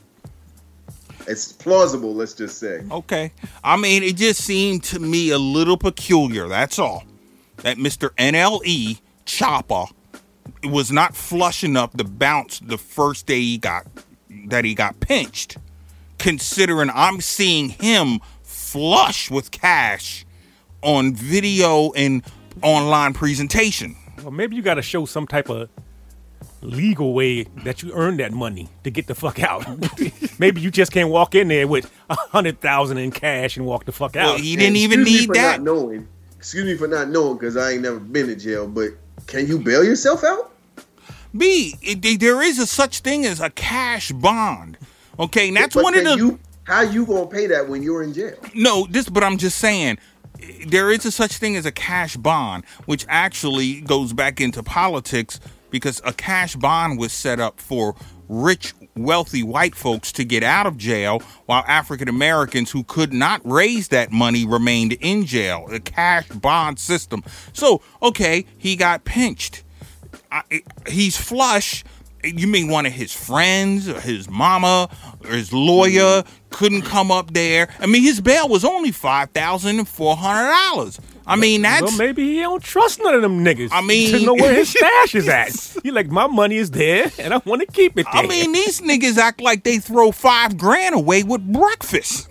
It's plausible, let's just say. Okay. I mean, it just seemed to me a little peculiar, that's all. That Mister N L E Chapa was not flush enough to bounce the first day he got that he got pinched. Considering I'm seeing him flush with cash on video and online presentation. Well, maybe you got to show some type of legal way that you earned that money to get the fuck out. Maybe you just can't walk in there with a hundred thousand in cash and walk the fuck out. Well, he didn't And even excuse me need for that. Not knowing, excuse me for not knowing because I ain't never been to jail, but can you bail yourself out? B, it, there is a such thing as a cash bond. Okay, and that's But one of can the you, how you gonna pay that when you're in jail? No, this, but I'm just saying, there is a such thing as a cash bond, which actually goes back into politics because a cash bond was set up for rich, wealthy white folks to get out of jail while African Americans who could not raise that money remained in jail. A cash bond system. So, okay, he got pinched. I, he's flush. You mean one of his friends or his mama or his lawyer couldn't come up there? I mean, his bail was only five thousand four hundred dollars. I mean, that's... Well, maybe he don't trust none of them niggas. I mean- to know where his stash is at. He like, my money is there, and I want to keep it there. I mean, these niggas act like they throw five grand away with breakfast.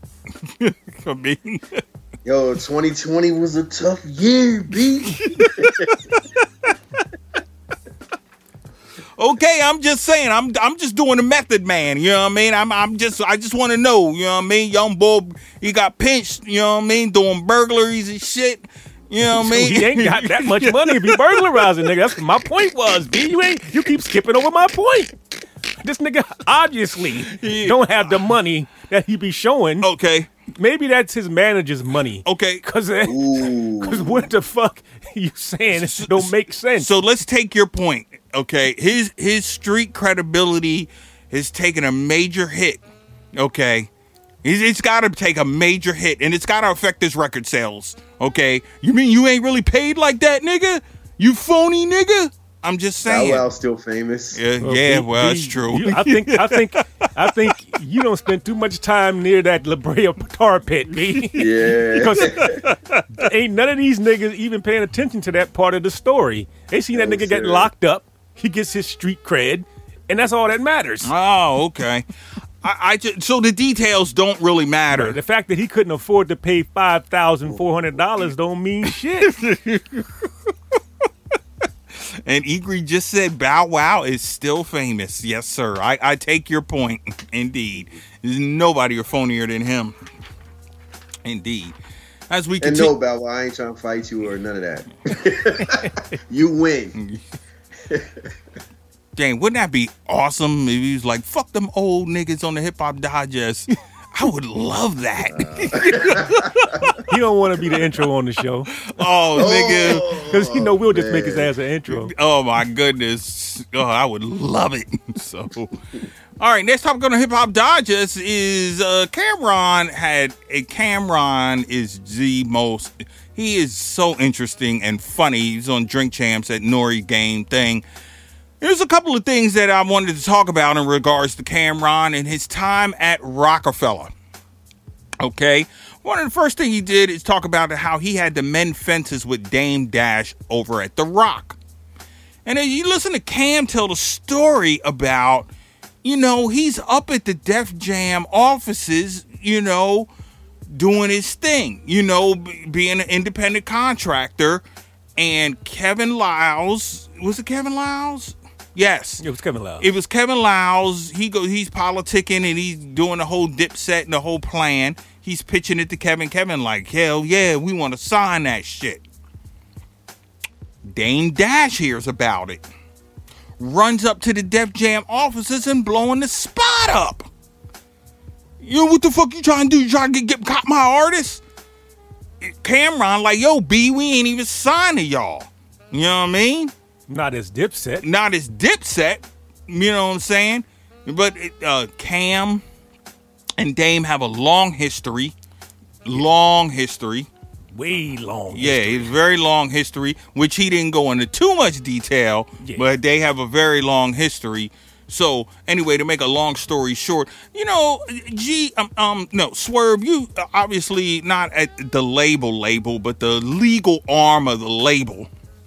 I mean... Yo, twenty twenty was a tough year, B. Okay, I'm just saying, I'm I'm just doing the method, man. You know what I mean? I'm I'm just I just want to know. You know what I mean? Young boy, he got pinched. You know what I mean? Doing burglaries and shit. You know what I So mean? he ain't got that much money if he burglarizing, nigga. That's what my point was, B. You ain't. You keep skipping over my point. This nigga obviously Yeah. don't have the money that he be showing. Okay. Maybe that's his manager's money. Okay. Cause, Ooh. cause what the fuck you saying don't make sense. So let's take your point. Okay. His his street credibility has taken a major hit. Okay. It's, it's got to take a major hit, and it's got to affect his record sales. Okay. You mean you ain't really paid like that, nigga? You phony nigga? I'm just Bow saying. Wow's still famous. Yeah, Well, yeah B- well, B, it's true. you- I think, I think, I think you don't spend too much time near that La Brea tar pit, B. Yeah. Because ain't none of these niggas even paying attention to that part of the story. They seen that No, nigga get sir. locked up. He gets his street cred, and that's all that matters. Oh, okay. I, I just, so the details don't really matter. The fact that he couldn't afford to pay five thousand four hundred dollars don't mean shit. And Egri just said Bow Wow is still famous. Yes, sir. I, I take your point. Indeed. There's nobody are phonier than him. Indeed. As we And continue. no, Bow Wow, I ain't trying to fight you or none of that. You win. Dang, wouldn't that be awesome if he was like, fuck them old niggas on the Hip Hop Digest? I would love that. He don't want to be the intro on the show oh, nigga. because you know we'll just make his man. ass an intro. Oh my goodness. Oh, I would love it. So, all right, next topic on the Hip Hop Digest is uh, Cameron had a Cameron is the most, he is so interesting and funny. He's on Drink Champs at Nori Game thing. There's a couple of things that I wanted to talk about in regards to Cameron and his time at Rockefeller. Okay. One of the first things he did is talk about how he had to mend fences with Dame Dash over at The Rock. And then you listen to Cam tell the story about, you know, he's up at the Def Jam offices, you know, doing his thing, you know, b- being an independent contractor. And Kevin Lyles, was it Kevin Lyles? Yes. It was Kevin Loud. It was Kevin Lyles. He go. He's politicking and he's doing the whole Dipset and the whole plan. He's pitching it to Kevin. Kevin like, hell yeah, we want to sign that shit. Dame Dash hears about it. Runs up to the Def Jam offices and blowing the spot up. Yo, what the fuck you trying to do? You trying to get, get caught my artist? Cameron like, yo, B, we ain't even signing y'all. You know what I mean? Not as Dipset. Not as Dipset, you know what I'm saying? But uh, Cam and Dame have a long history. Long history. Way long. Yeah, it's very long history, which he didn't go into too much detail, Yeah. but they have a very long history. So anyway, to make a long story short, you know, G, um, um no, Swerve, you uh, obviously not at the label label, but the legal arm of the label.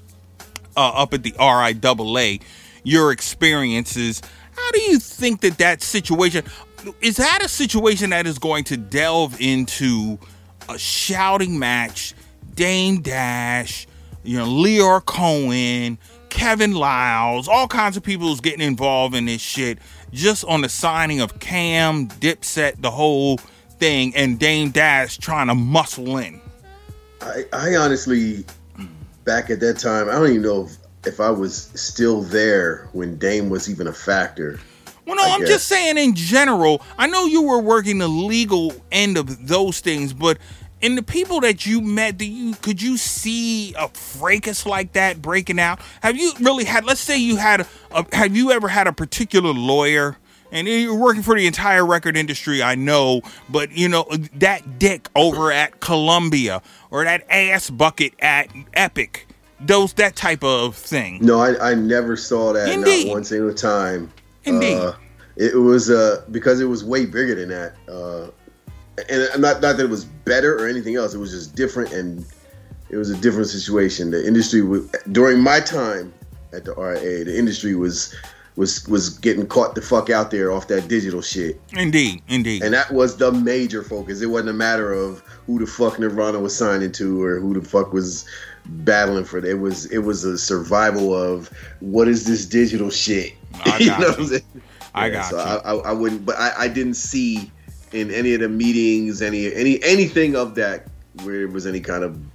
Uh, up at the R I A A, your experiences, how do you think that that situation, is that a situation that is going to delve into a shouting match, Dame Dash, you know, Leor Cohen, Kevin Lyles, all kinds of people who's getting involved in this shit just on the signing of Cam, Dipset, the whole thing, and Dame Dash trying to muscle in? I, I honestly, back at that time, I don't even know if, if I was still there when Dame was even a factor. Well, no, I I'm guess. just saying in general. I know you were working the legal end of those things, but in the people that you met, do you could you see a fracas like that breaking out? Have you really had? Let's say you had. A, have you ever had a particular lawyer? And you're working for the entire record industry, I know, but you know that dick over at Columbia or that ass bucket at Epic, those that type of thing. No, I, I never saw that. Indeed. Not one single time. Indeed. Uh, it, it was uh, because it was way bigger than that. Uh, and not not that it was better or anything else. It was just different, and it was a different situation. The industry was, during my time at the R I A, the industry was was was getting caught the fuck out there off that digital shit. Indeed, indeed. And that was the major focus. It wasn't a matter of who the fuck Nirvana was signing to or who the fuck was battling for it. It was it was a survival of what is this digital shit. I You got know you. what I'm saying? I Yeah, got so you. I, I, I wouldn't, but I, I didn't see in any of the meetings any any anything of that where there was any kind of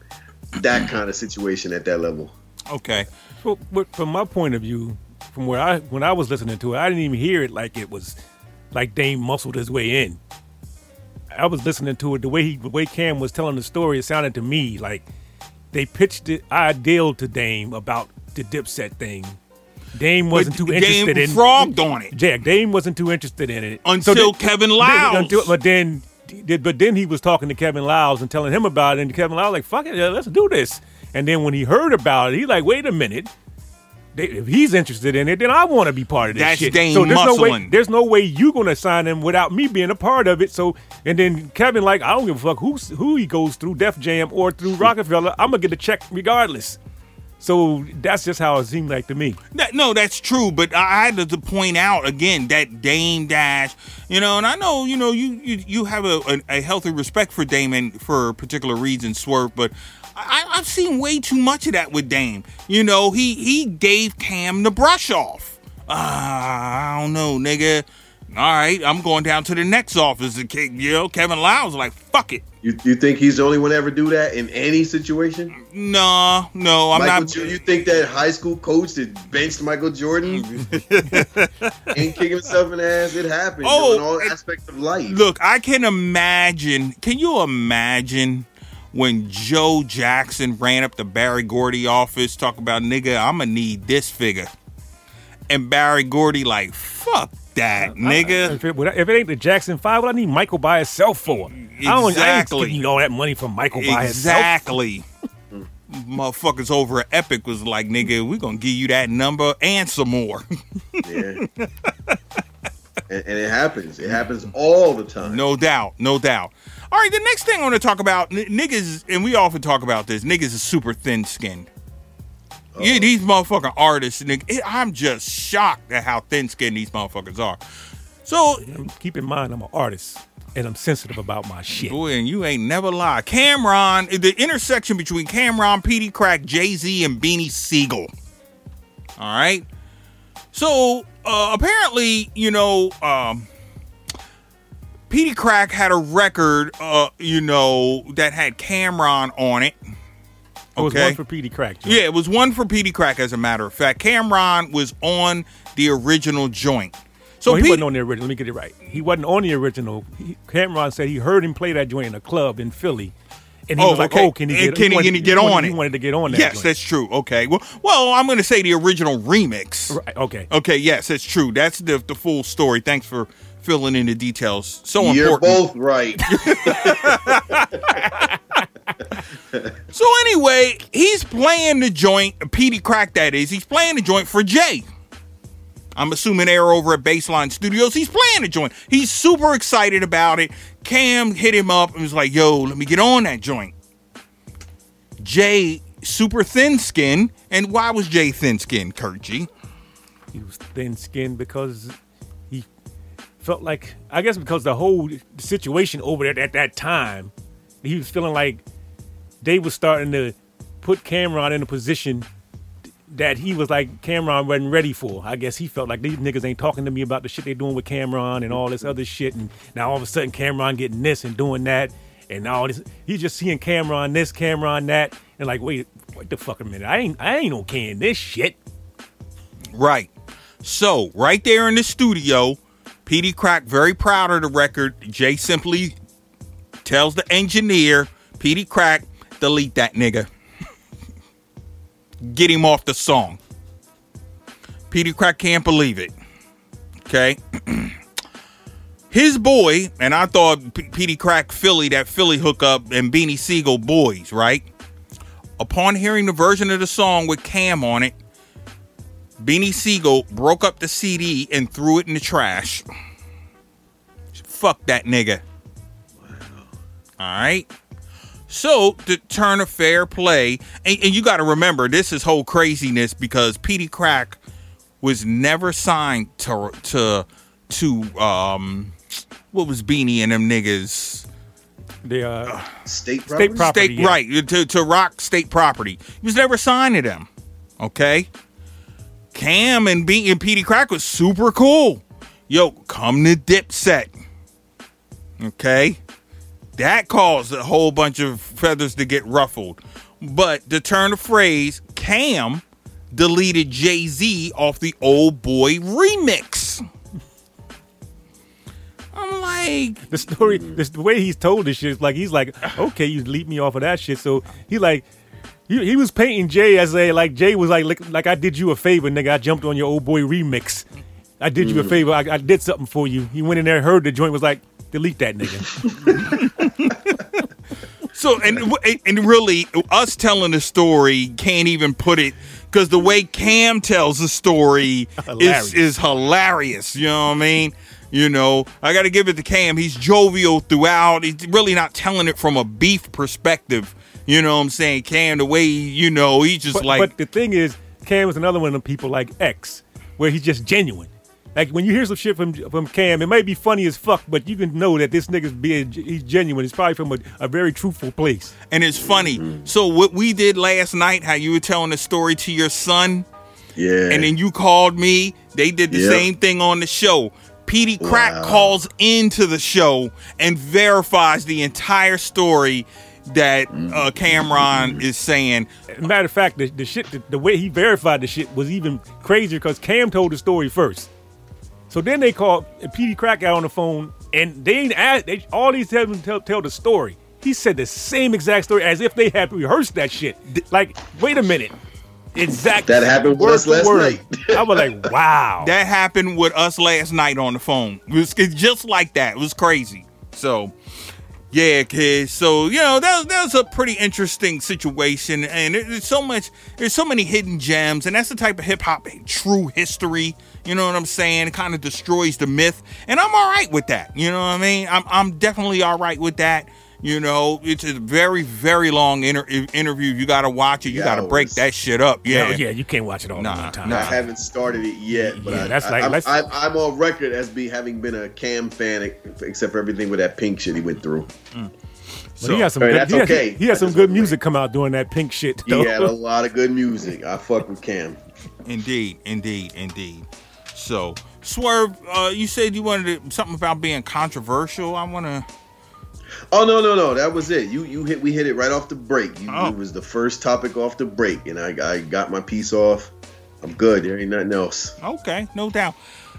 that kind of situation at that level. Okay. Well, but from my point of view, from where I when I was listening to it, I didn't even hear it like it was like Dame muscled his way in. I was listening to it the way he, the way Cam was telling the story. It sounded to me like they pitched it ideal to Dame about the Dipset thing. Dame wasn't But too interested Dame in frogged on it. Jack. Dame wasn't too interested in it Until then- Kevin then- Liles. until- but then, but then he was talking to Kevin Liles and telling him about it, and Kevin Liles like, "Fuck it, yeah, let's do this." And then when he heard about it, he like, "Wait a minute." They, if he's interested in it, then I want to be part of this That's shit. Dame so there's no way, muscling. there's no way you gonna sign him without me being a part of it. So and then Kevin like, I don't give a fuck who who he goes through, Def Jam or through Rockefeller. I'm gonna get a check regardless. So that's just how it seemed like to me. That, no, that's true, but I had to, to point out again that Dame Dash, you know, and I know, you know, you you, you have a, a, a healthy respect for Dame and for particular reasons, Swerve, but I, I've seen way too much of that with Dame. You know, he he gave Cam the brush off. Uh, I don't know, nigga. All right, I'm going down to the next office. You know, Kevin Liles like, fuck it. You you think he's the only one to ever do that in any situation? No, no, I'm Michael not. Jo- you think that high school coach that benched Michael Jordan and kick himself in the ass? It happened Oh, in all it- aspects of life. Look, I can imagine. Can you imagine when Joe Jackson ran up to Barry Gordy office, talk about, nigga, I'm gonna need this figure, and Barry Gordy like, fuck that, nigga. I, if, it, if it ain't the Jackson Five, what I need Michael by himself for? I don't, Exactly. I ain't giving you all that money for Michael by himself. Exactly. Motherfuckers over at Epic was like, nigga, we gonna give you that number and some more. Yeah. and, and it happens. It happens all the time. No doubt, no doubt. All right, the next thing I want to talk about, n- niggas, and we often talk about this, niggas is super thin-skinned. Yeah, these motherfucking artists, nigga, it, I'm just shocked at how thin-skinned these motherfuckers are. So, Keep in mind, I'm an artist, and I'm sensitive about my shit. boy, and you ain't never lie. Cameron, the intersection between Cameron, P D Crack, Jay-Z, and Beanie Siegel. All right? So, uh, apparently, you know, um, P D Crack had a record, uh, you know, that had Cameron on it. It was Okay. one for P D Crack. Joe. Yeah, it was one for P D Crack, as a matter of fact. Cameron was on the original joint. So So he P- wasn't on the original. Let me get it right. He wasn't on the original. He, Cameron said he heard him play that joint in a club in Philly, and he Oh, was like, okay. "Oh, can he And get? can he- wanted- can he get wanted- on He it? wanted to get on that. yes, joint. that's true. Okay. Well, well, I'm going to say the original remix. right. Okay. Okay, yes, that's true. That's the the full story. Thanks for filling in the details. So You're important. both right. So anyway, he's playing the joint, P D Crack that is, he's playing the joint for Jay. I'm assuming they're over at Baseline Studios. He's playing the joint. He's super excited about it. Cam hit him up and was like, yo, let me get on that joint. Jay, super thin skin. And why was Jay thin skin, Kurt G? He was thin-skinned because he felt like, I guess because the whole situation over there at that time, he was feeling like they was starting to put Cameron in a position that he was like Cameron wasn't ready for. I guess he felt like these niggas ain't talking to me about the shit they doing with Cameron and all this other shit. And now all of a sudden Cameron getting this and doing that and all this. He's just seeing Cameron this, Cameron that, and like, wait, wait the fuck a minute. I ain't I ain't okaying this shit. Right. So, right there in the studio, P D Crack, very proud of the record. Jay simply tells the engineer, P D Crack, delete that nigga. Get him off the song. P D Crack can't believe it. Okay. His boy, and I thought P- P D Crack Philly, that Philly hookup, and Beanie Siegel boys, right? Upon hearing the version of the song with Cam on it, Beanie Siegel broke up the C D and threw it in the trash. Fuck that nigga. All right. So, to turn a fair play, and, and you got to remember, this is whole craziness because P D Crack was never signed to to to um what was Beanie and them niggas The uh, State property. State property. state yeah. right to to rock state property. He was never signed to them. Okay. Cam and B and P D Crack was super cool. Yo, come to Dipset. Okay. That caused a whole bunch of feathers to get ruffled. But to turn the phrase, Cam deleted Jay-Z off the Old Boy remix. I'm like, the story, this, the way he's told this shit is like he's like, okay, you delete me off of that shit. So he like, he, he was painting Jay as a like Jay was like, like like I did you a favor, nigga. I jumped on your Old Boy remix. I did you a favor. I, I did something for you. He went in there, heard the joint, was like, delete that nigga. So and and really, us telling the story can't even put it. Because the way Cam tells the story is, is hilarious. You know what I mean? You know, I got to give it to Cam. He's jovial throughout. He's really not telling it from a beef perspective. You know what I'm saying? Cam, the way, you know, he's just but, like. But the thing is, Cam is another one of them people like X, where he's just genuine. Like when you hear some shit from from Cam, it might be funny as fuck, but you can know that this nigga's being he's genuine. It's probably from a, a very truthful place. And it's funny. Mm-hmm. So what we did last night, how you were telling the story to your son, yeah, and then you called me. They did the yep. same thing on the show. Petey Crack wow. calls into the show and verifies the entire story that uh, Cameron is saying. Matter of fact, the, the shit, the, the way he verified the shit was even crazier because Cam told the story first. So then they called Petey Crack out on the phone, and they ain't asked. They, all these tell him tell, tell the story. He said the same exact story as if they had rehearsed that shit. Like, wait a minute, exact. That happened with us last night. I was like, wow. That happened with us last night on the phone. It was it's just like that. It was crazy. So, yeah, kids. So you know that was, that was a pretty interesting situation, and there's so much. There's so many hidden gems, and that's the type of hip hop true history. You know what I'm saying? It kind of destroys the myth. And I'm all right with that. You know what I mean? I'm I'm definitely all right with that. You know, it's a very, very long inter- interview. You got to watch it. You yeah, got to break that shit up. Yeah. No, yeah, you can't watch it all nah, the time. Nah. I haven't started it yet, but yeah, I, that's like, I, that's, I, I, I'm on record as be having been a Cam fan, except for everything with that Pink shit he went through. Mm. So, he had some, I mean, good, that's he okay. Had, he had some good music come out doing that Pink shit, though. He had a lot of good music. I fuck with Cam. Indeed, indeed, indeed. So, Swerve, uh, you said you wanted to, something about being controversial. I want to. Oh no no no! That was it. You you hit we hit it right off the break. You, oh. It was the first topic off the break, and I I got my piece off. I'm good. There ain't nothing else. Okay, no doubt.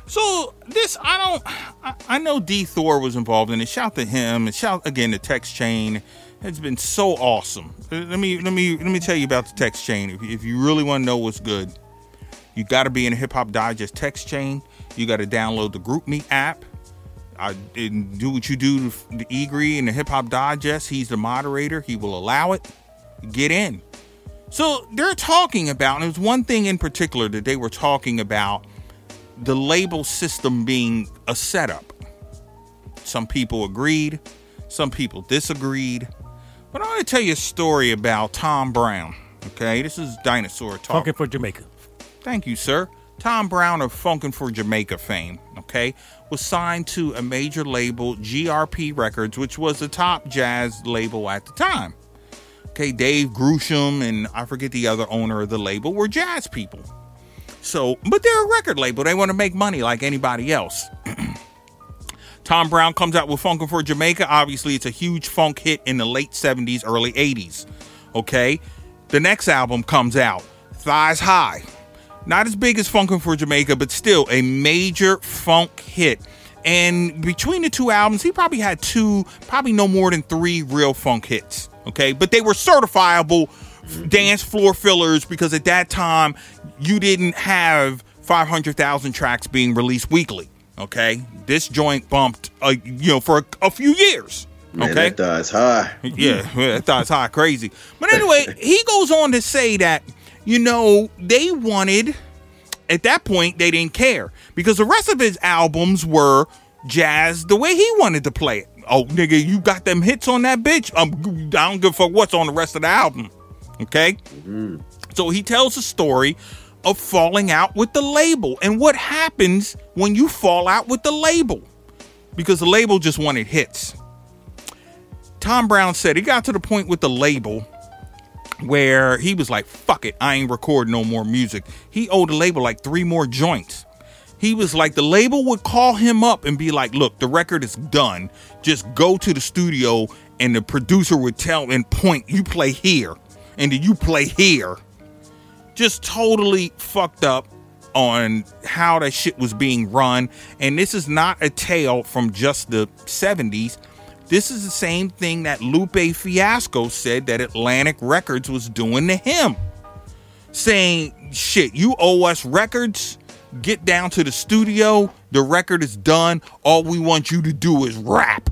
So this I don't. I, I know D Thor was involved in it. Shout to him and shout again to Text Chain. It's been so awesome. Let me let me let me tell you about the Text Chain. If, if you really want to know what's good, you got to be in a Hip Hop Digest Text Chain. You got to download the GroupMe app. I didn't do what you do to the Egri and the Hip Hop Digest. He's the moderator. He will allow it. Get in. So they're talking about, and there's one thing in particular that they were talking about, the label system being a setup. Some people agreed. Some people disagreed. But I want to tell you a story about Tom Brown. Okay, this is Dinosaur talk. Funkin' for Jamaica. Thank you, sir. Tom Brown of Funkin' for Jamaica fame, okay, was signed to a major label, G R P Records, which was the top jazz label at the time. Okay, Dave Grusham and I forget the other owner of the label were jazz people. So, but they're a record label. They want to make money like anybody else. Tom Brown comes out with Funkin' for Jamaica. Obviously, it's a huge funk hit in the late seventies, early eighties. Okay, the next album comes out, Thighs High. Not as big as Funkin' for Jamaica, but still a major funk hit. And between the two albums, he probably had two, probably no more than three real funk hits. Okay, but they were certifiable dance floor fillers because at that time, you didn't have five hundred thousand tracks being released weekly. Okay, this joint bumped, uh, you know, for a, a few years. Man, okay, that Thighs High. Yeah, that Thighs High, crazy. But anyway, he goes on to say that, you know, they wanted, at that point, they didn't care. Because the rest of his albums were jazz the way he wanted to play it. Oh, nigga, you got them hits on that bitch? Um, I don't give a fuck what's on the rest of the album. Okay? Mm-hmm. So he tells a story of falling out with the label. And what happens when you fall out with the label? Because the label just wanted hits. Tom Brown said he got to the point with the label where he was like, fuck it, I ain't recording no more music. He owed the label like three more joints. He was like, the label would call him up and be like, look, the record is done. Just go to the studio, and the producer would tell and point, you play here. and then you play here. Just totally fucked up on how that shit was being run. And this is not a tale from just the seventies. This is the same thing that Lupe Fiasco said that Atlantic Records was doing to him. Saying, shit, you owe us records. Get down to the studio. The record is done. All we want you to do is rap.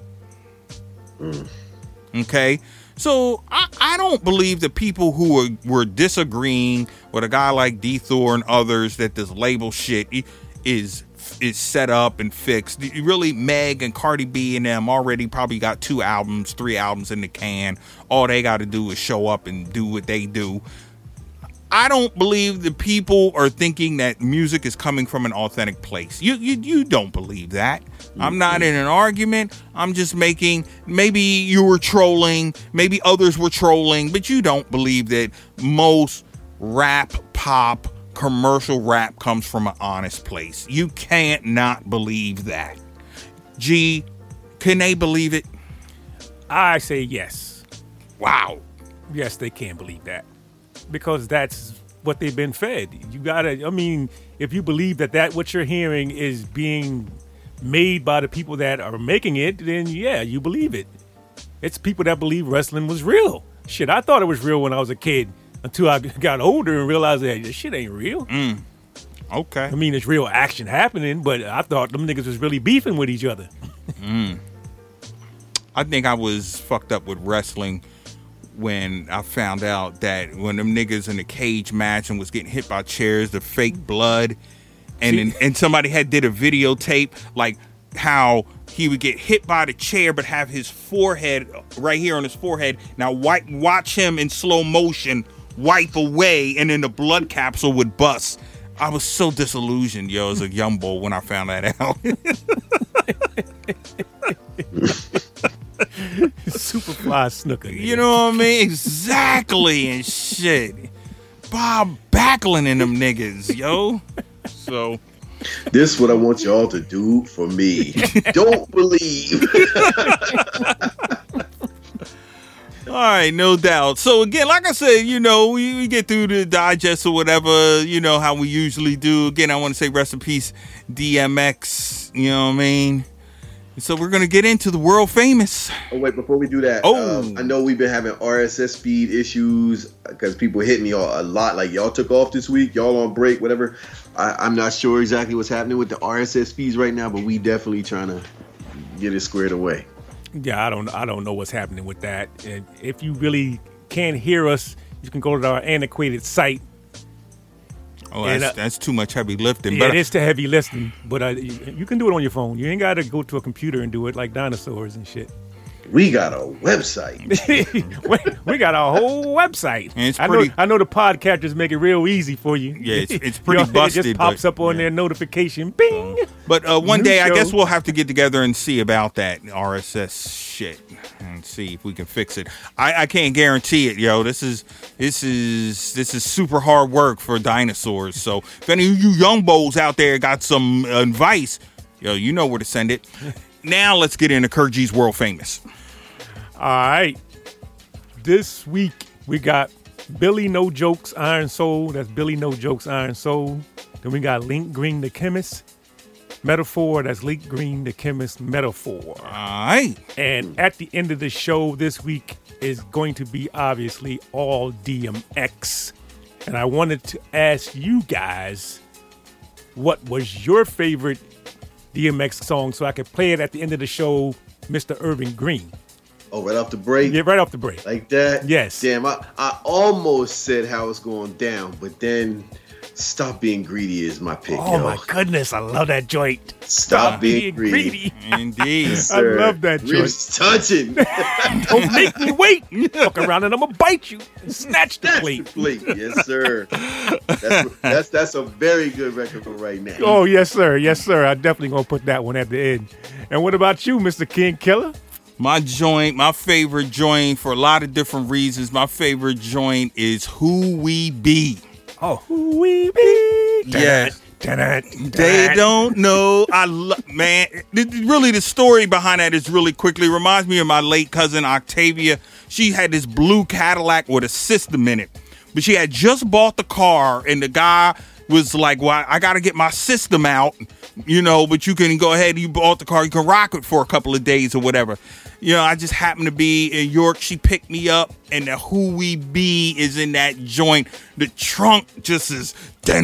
Mm. Okay? So I, I don't believe the people who were, were disagreeing with a guy like D-Thor and others that this label shit is is set up and fixed. Really, Meg and Cardi B and them already probably got two albums, three albums in the can. All they got to do is show up and do what they do. I don't believe the people are thinking that music is coming from an authentic place. You you you don't believe that. Mm-hmm. I'm not in an argument. I'm just making, maybe you were trolling, maybe others were trolling, but you don't believe that most rap, pop, commercial rap comes from an honest place. You can't not believe that. G, can they believe it? I say yes. Wow. Yes, they can believe that. Because that's what they've been fed. You gotta, I mean, if you believe that that what you're hearing is being made by the people that are making it, then yeah, you believe it. It's people that believe wrestling was real. Shit, I thought it was real when I was a kid until I got older and realized that this shit ain't real. Mm. Okay. I mean, it's real action happening, but I thought them niggas was really beefing with each other. mm. I think I was fucked up with wrestling when I found out that when them niggas in the cage match and was getting hit by chairs, the fake blood, and then, and somebody had did a videotape like how he would get hit by the chair but have his forehead right here on his forehead. Now wipe, watch him in slow motion wipe away, and then the blood capsule would bust. I was so disillusioned, yo, as a young boy when I found that out. Superfly Snooker. Nigga. You know what I mean? Exactly and shit. Bob Backlund and them niggas, yo. So this is what I want y'all to do for me. Don't believe. All right, no doubt. So again, like I said, you know, we, we get through the digest or whatever, you know, how we usually do. Again, I want to say rest in peace, D M X, you know what I mean? So we're going to get into the world famous. Oh, wait, before we do that, oh. um, I know we've been having R S S feed issues because people hit me a lot. Like, y'all took off this week, y'all on break, whatever. I, I'm not sure exactly what's happening with the R S S feeds right now, but we definitely trying to get it squared away. Yeah, I don't I don't know what's happening with that. And if you really can't hear us, you can go to our antiquated site. Oh, that's, and, uh, that's too much heavy lifting. Yeah, but it is too heavy lifting, but uh, you, you can do it on your phone. You ain't got to go to a computer and do it like dinosaurs and shit. We got a website. we, we got a whole website. And it's I pretty, know I know the podcasters make it real easy for you. Yeah, it's, it's pretty you know, busted. It just pops but, up on yeah. their notification. Bing. But uh, one New day, show. I guess we'll have to get together and see about that R S S shit and see if we can fix it. I, I can't guarantee it, yo. This is this is this is super hard work for dinosaurs. So if any of you young bulls out there got some advice, yo, you know where to send it. Now let's get into Kurt G's World Famous. All right. This week we got Billy No Jokes Iron Soul. That's Billy No Jokes Iron Soul. Then we got Link Green the Chemist. Metaphor. That's Link Green the Chemist Metaphor. All right. And at the end of the show this week is going to be obviously all D M X. And I wanted to ask you guys, what was your favorite D M X song so I could play it at the end of the show, Mister Irving Green? Oh, right off the break? Yeah, right off the break. Like that? Yes. Damn, I, I almost said how it's going down, but then Stop Being Greedy is my pick. Oh, yo. my goodness. I love that joint. Stop, Stop being, being greedy. greedy. Indeed. Yes, I love that joint. Ribs touching. Don't make me wait. Fuck around and I'm going to bite you and snatch the That's plate. the plate. Yes, sir. That's, that's, that's a very good record for right now. Oh, yes, sir. Yes, sir. I definitely going to put that one at the end. And what about you, Mister King Killer? My joint, my favorite joint for a lot of different reasons. My favorite joint is Who We Be. Oh, Who We Be. Yeah. They don't know. I love, man. Really, the story behind that is really quickly reminds me of my late cousin Octavia. She had this blue Cadillac with a system in it, but she had just bought the car, and the guy was like, well, I got to get my system out, you know, but you can go ahead. You bought the car. You can rock it for a couple of days or whatever. You know, I just happened to be in York. She picked me up, and the Who We Be is in that joint. The trunk just is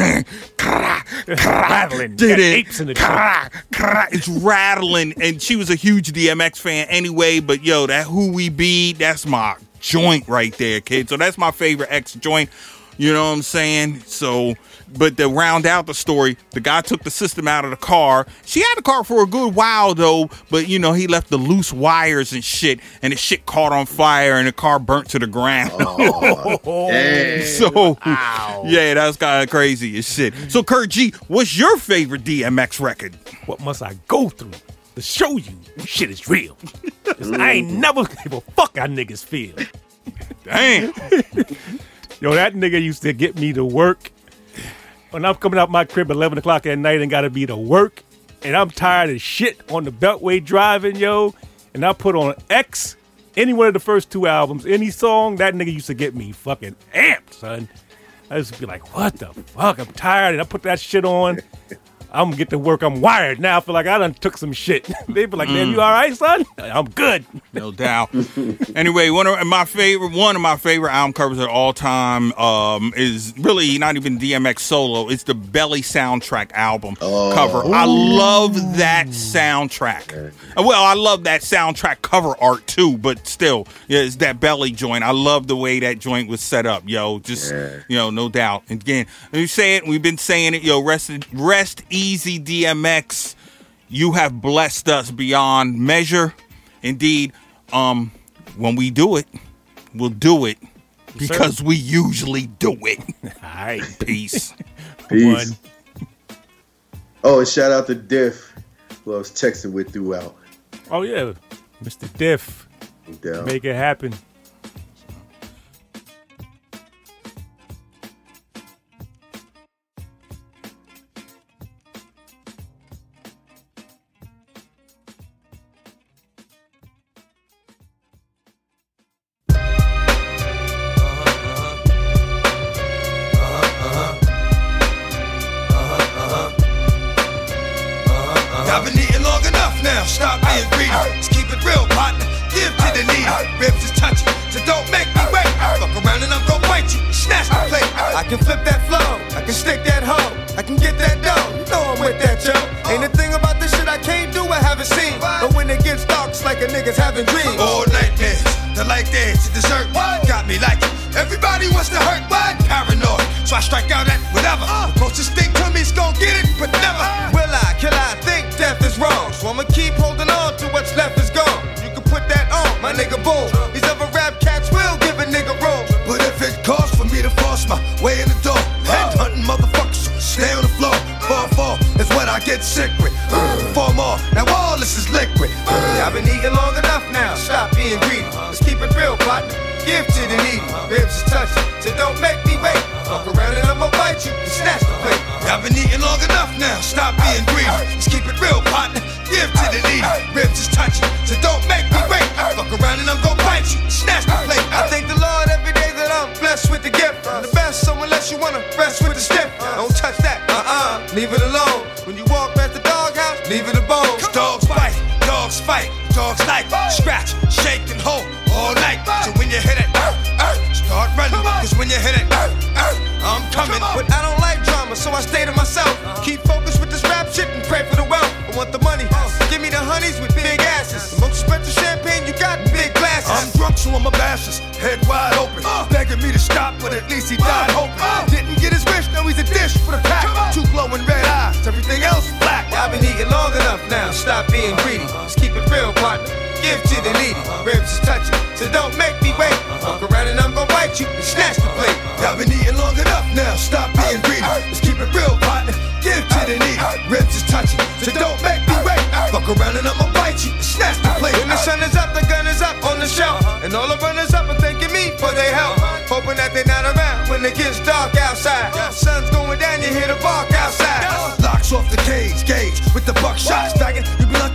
rattling. Got apes in the trunk. It's rattling, and she was a huge D M X fan anyway. But yo, that Who We Be, that's my joint right there, kid. So that's my favorite X joint. You know what I'm saying? So, but to round out the story, the guy took the system out of the car. She had the car for a good while, though, but, you know, he left the loose wires and shit, and the shit caught on fire, and the car burnt to the ground. Oh, so, Ow. yeah, that's kind of crazy as shit. So, Kurt G, what's your favorite D M X record? What must I go through to show you shit is real? 'Cause I ain't never gave a fuck how niggas feel. Damn. Yo, that nigga used to get me to work. When I'm coming out my crib at eleven o'clock at night and gotta be to work, and I'm tired of shit on the Beltway driving, yo, and I put on X, any one of the first two albums, any song, that nigga used to get me fucking amped, son. I used to be like, what the fuck? I'm tired, and I put that shit on. I'm gonna get to work. I'm wired now. I feel like I done took some shit. They be like, man, you all right, son? I'm good. No doubt. Anyway, one of my favorite, one of my favorite album covers of all time um, is really not even D M X solo. It's the Belly soundtrack album Oh. cover. I love that soundtrack. Well, I love that soundtrack cover art too, but still, yeah, it's that Belly joint. I love the way that joint was set up, yo. Just, Yeah. you know, no doubt. And again, we say it. We've been saying it, yo. Rest, rest easy, D M X. You have blessed us beyond measure. Indeed, um, when we do it, we'll do it because we usually do it. All right. Peace. Peace. Oh, and shout out to Diff, who I was texting with throughout. Oh, yeah. Mister Diff. No doubt. Make it happen. I've been eating long enough now, stop being greedy. Let's keep it real, partner, give to the needy. Ribs is touching, so don't make me wait. Fuck around and I'm gon' bite you, snatch the plate. I can flip that flow, I can stick that hoe, I can get that dough. You know I'm with that, yo. Ain't a thing about this shit I can't do, I haven't seen. But when it gets dark, it's like a nigga's having dreams. All nightmares, the light dance, the dessert, got me like it. Everybody wants to hurt, but paranoid. So I strike out at whatever. The closest thing to me's gon' get it, but never will I, kill I think death is wrong. So I'ma keep holding on to what's left is gone. You can put that on, my nigga, boom. These other rap cats will give a nigga room. But if it costs for me to force my way in the door, head hunting motherfuckers, stay on the floor. Fall, fall is what I get sick with. Four more, now all this is liquid. I've been eating long enough now, stop being greedy. Let's keep it real, partner. Give to the needy, ribs is touching, so don't make me wait. Fuck around and I'ma bite you and snatch the plate. I've been eating long enough now, stop being greedy. Let's keep it real, partner. Give to the needy, ribs is touching, so don't make me wait. Fuck around and I'm gon' bite you and snatch the plate. I thank the Lord every day that I'm blessed with the gift. I'm the best, so unless you wanna rest with the stiff, don't touch that, uh-uh, leave it alone. When you walk past the doghouse, leave it a bone. Dogs bite, dogs fight, dogs like scratch, shake and hold all night. So when you hit it, uh, uh, start running. Cause when you hit it, uh, uh, I'm coming. But I don't like drama, so I stay to myself. Keep focused with this rap shit and pray for the wealth. I want the money. Give me the honeys with big asses. The most expensive champagne you got, big glasses. I'm drunk, so I'm a bashes, head wide open. Begging me to stop, but at least he died hoping. Didn't get his wish, now he's a dish for the pack. Two glowing red eyes, everything else black. I've been eating long enough now, stop being greedy. Let's keep it real, partner. Give to the needy, ribs is touching, so don't make me wait. Fuck around and I'm gon' bite you and snatch the plate. I've been eating long enough now, stop being greedy. Let's keep it real, partner. Give to the needy, ribs is touching, so don't make me wait. Fuck around and I'ma bite you and snatch the plate. When the sun is up, the gun is up on the shelf, and all the runners up are thanking me for their help. Hoping that they're not around when it gets dark outside. Sun's going down, you hear the bark outside.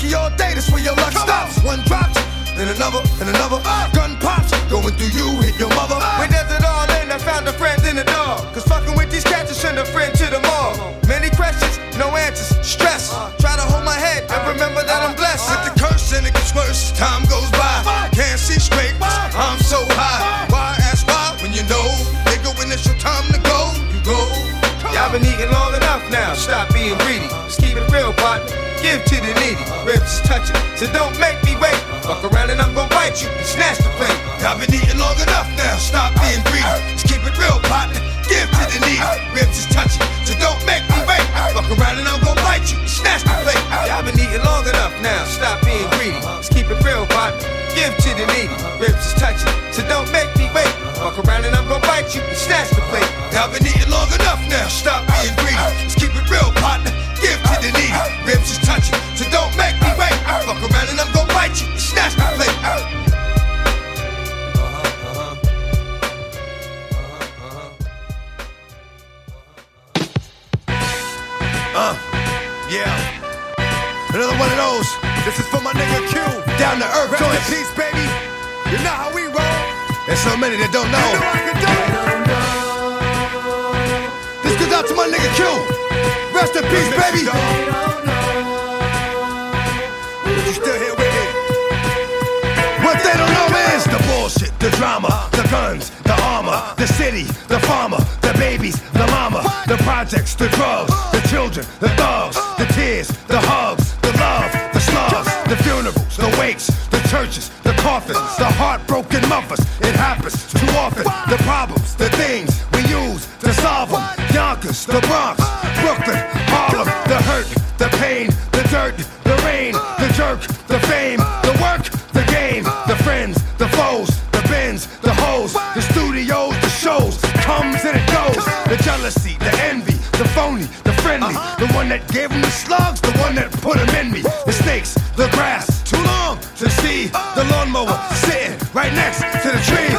lucky all day, that's where your luck stops. One drops, then another, and another. Gun pops, going through you, hit your mother. When does it all end? I found a friend in the dog. Cause fucking with these cats will send a friend to the mall. Many questions, no answers, stress. Try to hold my head and remember that I'm blessed. With the curse and it gets worse as time goes by. Can't see straight, I'm so high. Why ask why when you know? Nigga, when it's your time to go, you go. Y'all been eating long enough now, stop being greedy. Just keep it real, partner, give to the needy. Ribs touch it, so don't make me wait. Fuck around and I'm gon' bite you and snatch the plate. Y'all been eating long enough now, stop being greedy. Just keep it real, partner, give to the needy. Ribs is touching, so don't make me wait. Fuck around and I'm gon' bite you and snatch the plate. Y'all been eating long enough now, stop being greedy. Just keep it real, partner, give to the needy. Ribs is touching, so don't make me wait. Fuck around and I'm gon' bite you and snatch the plate. Y'all been eating long enough now, stop being greedy. Just keep it real, partner, give to the needy. Ribs is touching, so don't make me wait. Fuck around and I'm gon' bite you and snatch the plate. Uh, yeah. Another one of those. This is for my nigga Q. Down to earth, joint peace, baby. You know how we roll. There's so many that don't know. You know I can do it. This goes out to my nigga Q. Rest in peace, baby. But you still here with me. What they don't know is the bullshit, the drama, the guns, the armor, the city, the farmer, the babies, the mama, the projects, the drugs, the children, the thugs, the tears, the hugs, the love, the slugs, the funerals, the wakes, the churches, the coffins, the heartbroken mothers. It happens too often. The problems, the things we use to solve them. Yonkers, the Bronx, Brooklyn, Harlem, the hurt, the pain, the dirt, the rain, the jerk, the fame, the work, the game, the friends, the foes, the bins, the hoes, the studios, the shows, comes and it goes. The jealousy, the envy, the phony, the friendly, the one that gave them the slugs, the one that put them in me. The snakes, the grass, too long to see. The lawnmower sitting right next to the tree.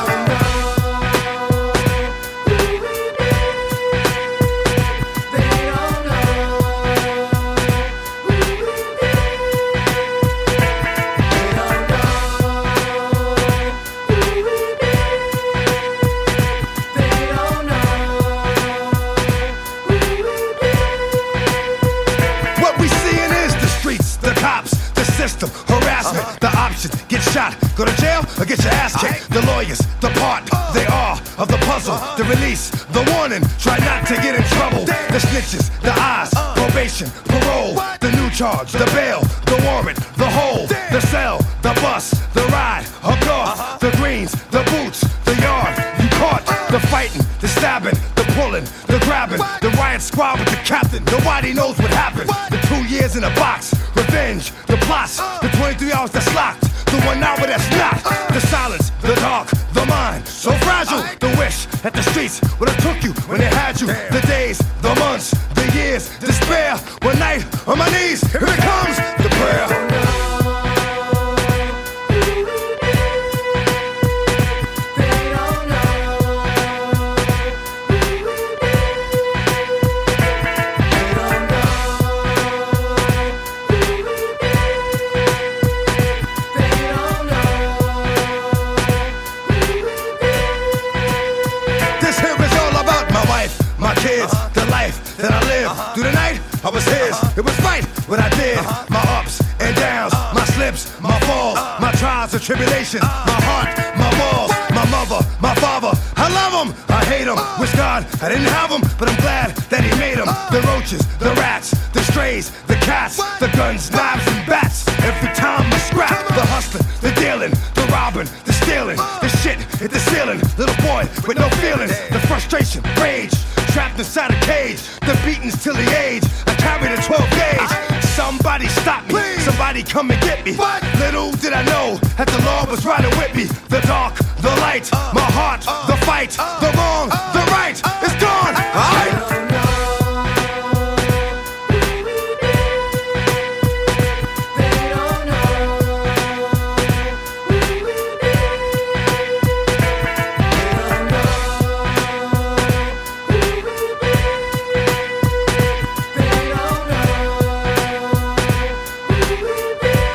Harassment, the options, get shot, go to jail, or get your ass kicked. The lawyers, the part, they are of the puzzle. The release, the warning, try not to get in trouble. The snitches, the eyes, probation, parole. The new charge, the bail, the warrant, the hold. The cell, the bus, the ride, hooked off. The greens, the boots, the yard, you caught. The fighting, the stabbing, the pulling, the grabbing. The riot squad with the captain, nobody knows what happened. The two years in a box, revenge, the plots, the twenty-three hours that's locked, the one hour that's not. The silence, the dark, the mind, so fragile. The wish that the streets would have took you when they had you. The days, the months, the years, despair. One night on my knees, here it comes, the prayer. That I lived through the night, I was his. It was right what I did. My ups and downs, my slips, my falls, my trials and tribulations, my heart, my walls, my mother, my father. I love him, I hate him. Wish God I didn't have him, but I'm glad that he made him. The roaches, the rats, the strays, the cats, the guns, knives, and bats. Every time I scrap, the hustling, the dealing, the robbing, the stealing, the shit hit the ceiling. Little boy with no feelings, the frustration, rage. Trapped inside a cage, the beatings till the age. I carried a twelve gauge. Somebody stop me, somebody come and get me. Little did I know that the Lord was riding with me. The dark, the light, my heart, the fight, the wrong, the right, it's gone. Alright. They don't know.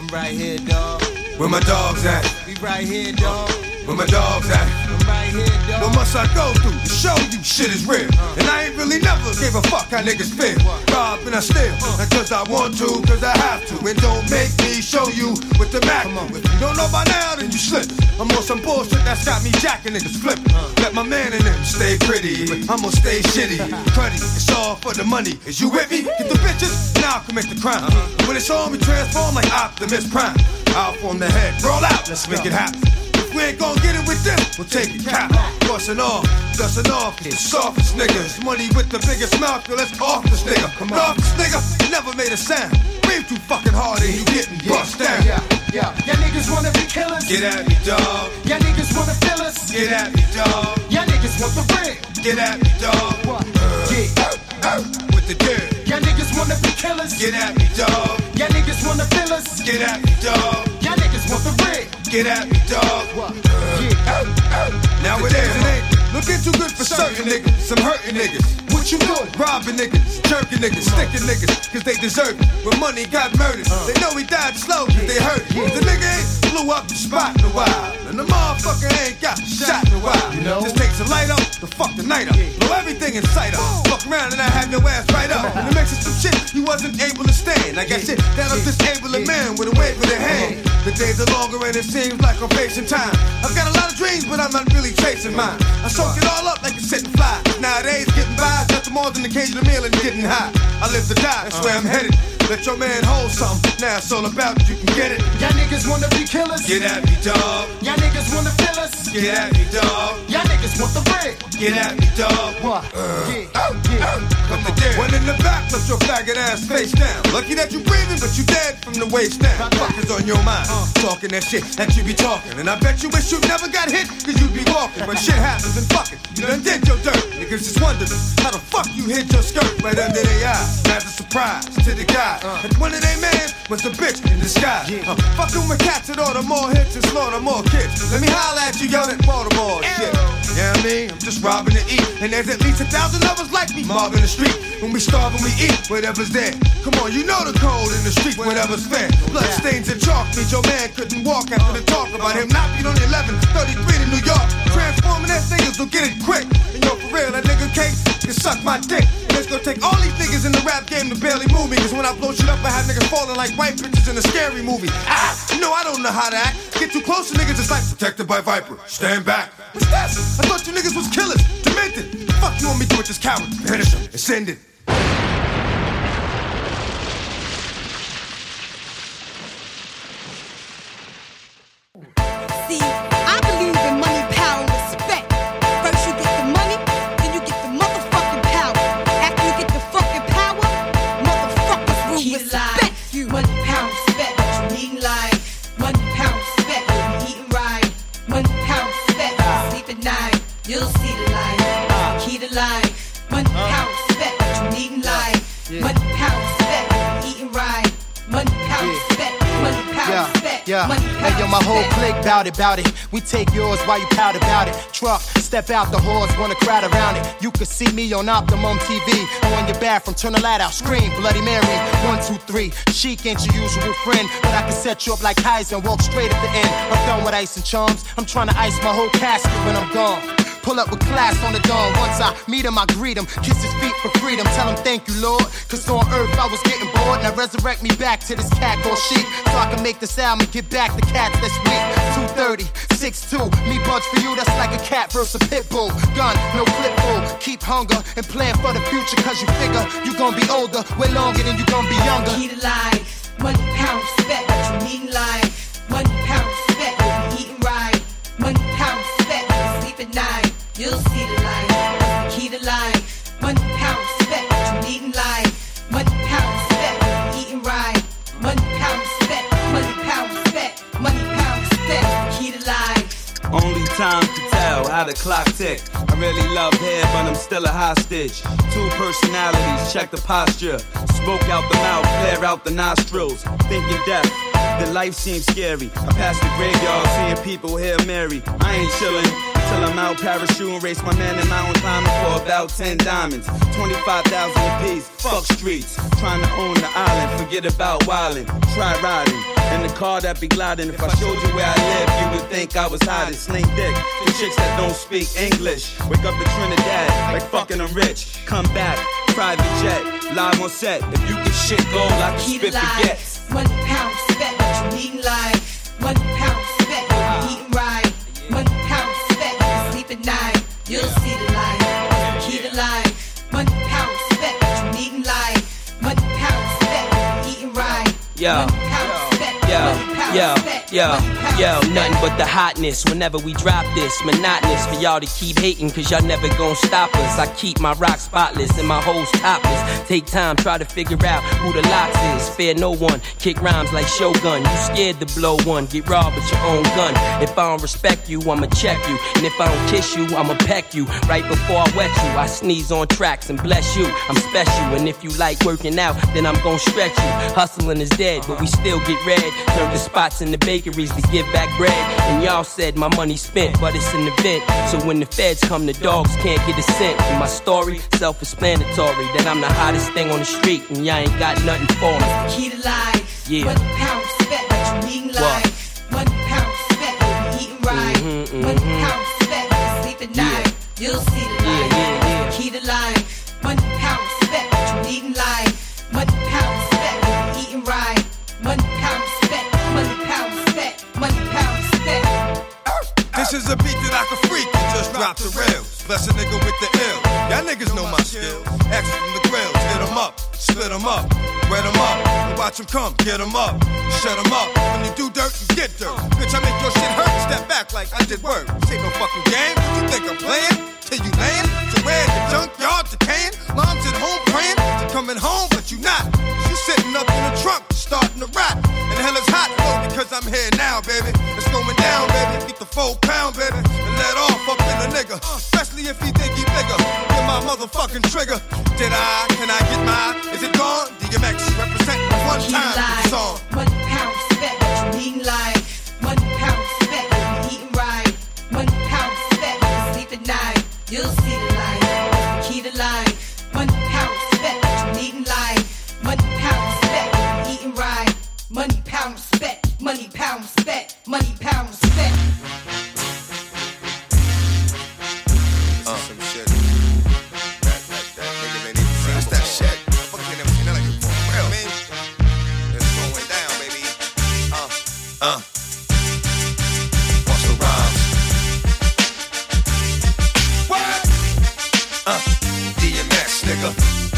I'm right here, dog. Where my dogs at? We right here, dog. Where my dogs at? I'm right here, dog. What must I go through to show you shit is real? And I ain't really never gave a fuck how niggas feel. Rob and I steal, not cause I want to, cause I have to. And don't make me show you with the Mac. If you don't know by now, then you slip. I'm on some bullshit that's got me jacking niggas flipping. Let my man in them stay pretty, but I'm gonna stay shitty. Cruddy, it's all for the money. Is you with me? Get the bitches, now I commit the crime. When it's on, we transform like Optimus Prime. Out on the head, roll out, let's make it happen. If we ain't gon' get it with them, we'll take it cap. Bustin' off, dustin' off, the softest niggas. Money with the biggest mouth, yo, let's off this nigga. Come on, off this nigga, never made a sound. Breathe too fucking hard and you getting bust down. Yeah, yeah, yeah. Y'all niggas wanna be killers. Get at me, dog. Y'all niggas wanna fill us. Get at me, dog. Y'all niggas want the ring. Get at me, dog. What? Uh, Yeah. uh, with the dirt. Y'all niggas wanna be killers. Get at me, dog. Y'all niggas wanna fill us. Get at me, dog. Y'all niggas want the ring. Get at me, dog. What? Uh, Yeah. Nowadays it ain't looking too good for certain niggas, some hurting niggas. What you doing? Robbing niggas, jerking niggas, sticking niggas, cause they deserve it. When money got murdered, they know he died slow cause they hurt it. The nigga ain't blew up the spot in a while, and the motherfucker ain't got shot in a while. You know? Just takes a light up to fuck the night up. Blow everything in sight up. Fuck around and I have your ass right up. And it makes it some shit you wasn't able to stand. I got shit that'll disable a man with a wave of the hand. The days are longer and it seems like I'm facing time. I've got a lot of dreams, but I'm not really chasing mine. I soak it all up like a sitting fly. Nowadays, getting by is nothing more than occasional meal and getting high. I live to die, that's where I'm headed. Let your man hold something. Now it's all about you can get it. Y'all niggas wanna be killers. Get at me, dog. Y'all niggas wanna fill us. Get at me, dog. Y'all niggas want the ring. Get at me, dog. What? Uh, Yeah, yeah. Come the dirt. One in the back, lift your faggot ass face down. Lucky that you breathing, but you dead from the waist down. Fuck is on your mind. Talking that shit that you be talking. And I bet you wish you never got hit, cause you be walking. When shit happens and fuck it, you done did your dirt. Niggas just wondering how the fuck you hit your skirt right under their eyes. As a surprise to the guy. And one of they man was a bitch in disguise. Uh, fucking with cats that order more hits and slaughter more kids. Let me holler at you, yelling at Baltimore shit. Yeah, I mean, I'm just robbing to eat. And there's at least a thousand others like me mobbing the street. When we starve and we eat, whatever's there. Come on, you know the code in the street, whatever's fair. Blood stains and chalk means your man couldn't walk after the talk about him not being on the eleven thirty-three to New York. Transforming that niggas will get it quick. And yo, for real, that nigga cake can suck my dick. And it's gonna take all these niggas in the rap game to barely move me. Cause when I blow shit up, I have niggas falling like white bitches in a scary movie. Ah, you know I don't know how to act. Get too close to niggas, it's like protected by Viper. Stand back. What's that? I thought you niggas was killers, demented. Fuck you want me to do with this coward? Finish him and send it. See, I believe in money, power, and respect. First you get the money, then you get the motherfucking power. After you get the fucking power, motherfuckers will respect you. Money, power, respect, what you needin' like. Money, power, respect, what you eatin' right. Money, power, respect, when you sleep at night. You'll see the light, key to life. Money, power, respect, what you needin' like. Money, power, respect, what you eatin' right. Money, power, respect, money, power, respect. Yeah, money, power, hey yo, my whole respect. clique bout it, bout it. We take yours while you pout about it. Truck, step out the horse, wanna crowd around it. You can see me on Optimum T V. Or on your bathroom, turn the light out, scream, Bloody Mary. One, two, three. Chic ain't your usual friend, but I can set you up like Heisen, walk straight at the end. I'm done with ice and charms. I'm trying to ice my whole casket when I'm gone. Pull up with class on the dawn. Once I meet him, I greet him. Kiss his feet for freedom. Tell him thank you, Lord. Cause on earth I was getting bored. Now resurrect me back to this cat called sheep. So I can make this album and get back the cats that's weak. two thirty, six two. Me buds for you, that's like a cat versus a pit bull. Gun, no clip bull. Keep hunger and plan for the future. Cause you figure you gon' be older way longer than you gon' be younger. Key to life, money, power, respect, what you needin' life. Money, power, respect, what you eatin' right. Money, power, respect, when you sleep at night. You'll see the light, that's the key to life. Money, power, respect, what you needin' life. Money, power, respect, what you eatin' right. Money, power, respect, money, power, respect. Money, power, respect, that's the key to life. Only time to tell how the clock tick. I really love hair, but I'm still a hostage. Two personalities, check the posture. Smoke out the mouth, flare out the nostrils. Thinking death, the life seems scary. I pass the graveyard, seeing people Hail Mary. I ain't chillin' till I'm out parachute and race my man in mountain climbing for about ten diamonds. twenty-five thousand apiece, fuck streets. Trying to own the island, forget about wildin'. Try riding in the car that be gliding. If I showed you where I live, you would think I was hiding. Sling dick to chicks that don't speak English. Wake up in Trinidad like fucking I'm rich. Come back, private jet, live on set. If you get shit gold, I can spit forgets. One pound spent, what you needin' like. One pound spent, what you eatin' right. One pound spent, you sleep at night. You'll see the light, key to life. One pound spent, what you needin' like. One pound spent, what you eatin' right. Yo, One pound spent, yo, one pound yo, spent, yo, one pound yo, spent. nothing but the hotness whenever we drop this. Monotonous for y'all to keep hating, cause y'all never gon' stop us. I keep my rock spotless and my hoes topless. Take time, try to figure out who the locks is. Spare no one, kick rhymes like Shogun. You scared to blow one, get robbed with your own gun. If I don't respect you, I'ma check you. And if I don't kiss you, I'ma peck you. Right before I wet you, I sneeze on tracks and bless you. I'm special, and if you like working out, then I'm gon' stretch you. Hustling is dead, but we still get red. Turn the spots in the bakeries to give back bread. And y'all said my money spent, but it's an event. So when the feds come, the dogs can't get a cent. And my story, self-explanatory, that I'm the hottest thing on the street, and y'all ain't got nothing for me. Key to life. Yeah. One pound spent, what you needin' like. One pound spent, what you eatin' right. Mm-hmm, One mm-hmm. pound spent, you sleep at night. You'll see the light. Yeah, yeah, yeah. Key to life. One pound spent, what you needin' like. One pound spent, what you eatin' right. One pound spent, one pound spent, one pound spent. This is a beat that I can freak and just drop the rails. Bless a nigga with the ill. Y'all niggas know my skills. X from the grills, hit 'em up, split 'em up, wet 'em up, and watch 'em come, get 'em up, shut 'em up. When you do dirt, you get dirt. Bitch, I make your shit hurt, step back like I did work. This ain't no fucking game, you think I'm playing? Till you laying, to where the junkyard decaying. Mom's at home praying, to coming home, but you not. You sitting up in the trunk, starting to rap. And hell is hot, though, because I'm here now, baby. It's going down, baby. Get the full pound, baby. And let off up in a nigga. Especially if he think he bigger. Get my motherfucking trigger. Did I? Can I get mine? Is it gone? D M X represent one Key to time for the life. song. One pound spent, what you needin' like. One pound spent, what you eatin' right. One pound spent, what you sleep at night. You'll see the light. That's the key to life. One pound spent, what you needin' like. One pound spent, what you eatin' right. Money pound spent, money pound spent, money pound spent. Uh, some shit. That, that, that niggas ain't even seen. That's that shit. Fuck me, never seen that like it for real, man. It's going down, baby. Uh, uh. Watch the rhymes. What? Uh, D M X, nigga.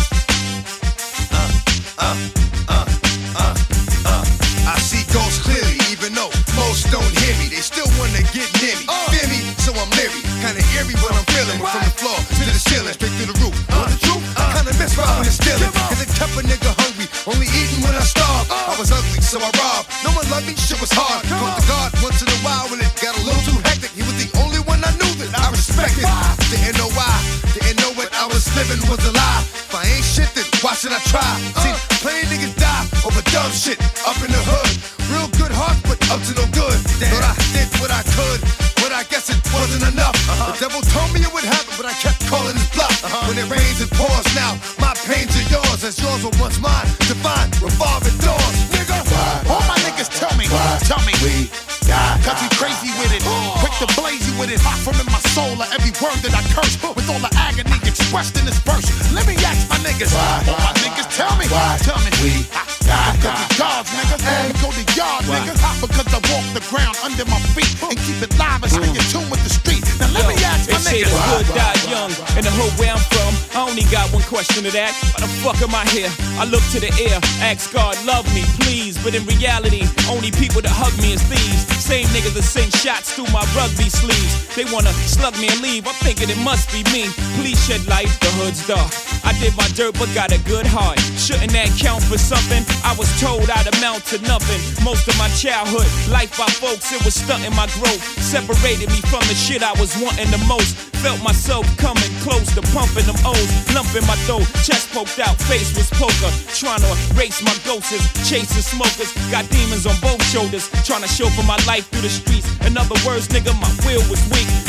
Uh, uh, uh, uh, uh. I see ghosts clearly, even though most don't hear me. They still wanna get near me. Fear me, so I'm leery. Kinda eerie when I'm feeling. From the floor to the ceiling, straight through the roof. Want the truth? I kinda miss robbing and stealing. Cause it kept a nigga hungry, only eating when I starve. I was ugly, so I robbed. No one loved me, shit was hard. Talk to God once in a while when it got a little too hectic. He was the only one I knew that I respected. Didn't know why, didn't know what I was living was a lie. If I ain't shit, then why should I try? See, plenty niggas die over dumb shit up in the hood. Real good heart, but up to no good. Thought I did what I could, but I guess it wasn't enough. Uh-huh. The devil told me it would happen, but I kept calling his bluff. Uh-huh. When it rains, it pours now. My pains are yours, as yours were once mine. Divine, revolving doors. Nigga, why? All my niggas tell me, why? Tell me. We got Cause we crazy with it, oh. Quick to blaze you with it. Hot from in my soul, of every word that I curse. With all the agony expressed in this verse. Let me ask my niggas, why? All my niggas tell me, why? Tell me. We got Because we gods, niggas. We go to yard, why? Niggas. Hot because I walk the ground under my feet and keep it live and stay in tune with the street. Now let Yo, me ask my they niggas. Say the good die young. In the hood where I'm from, I only got one question to that. Why the fuck am I here? I look to the air, ask God, love me, please. But in reality, only people that hug me is thieves. Same niggas that send shots through my rugby sleeves. They wanna slug me and leave. I'm thinking it must be me. Please shed light, the hood's dark. I did my dirt, but got a good heart. Shouldn't that count for something? I was told I'd amount to nothing. Most of my childhood, life by folks, it was stunting my growth. Separated me from the shit I was wanting the most. Felt myself coming close to pumping them O's. Lump in my throat, chest poked out, face was poker. Trying to erase my ghosts, chasing smokers. Got demons on both shoulders, trying to show for my life through the streets. In other words, nigga, my will was weak. Please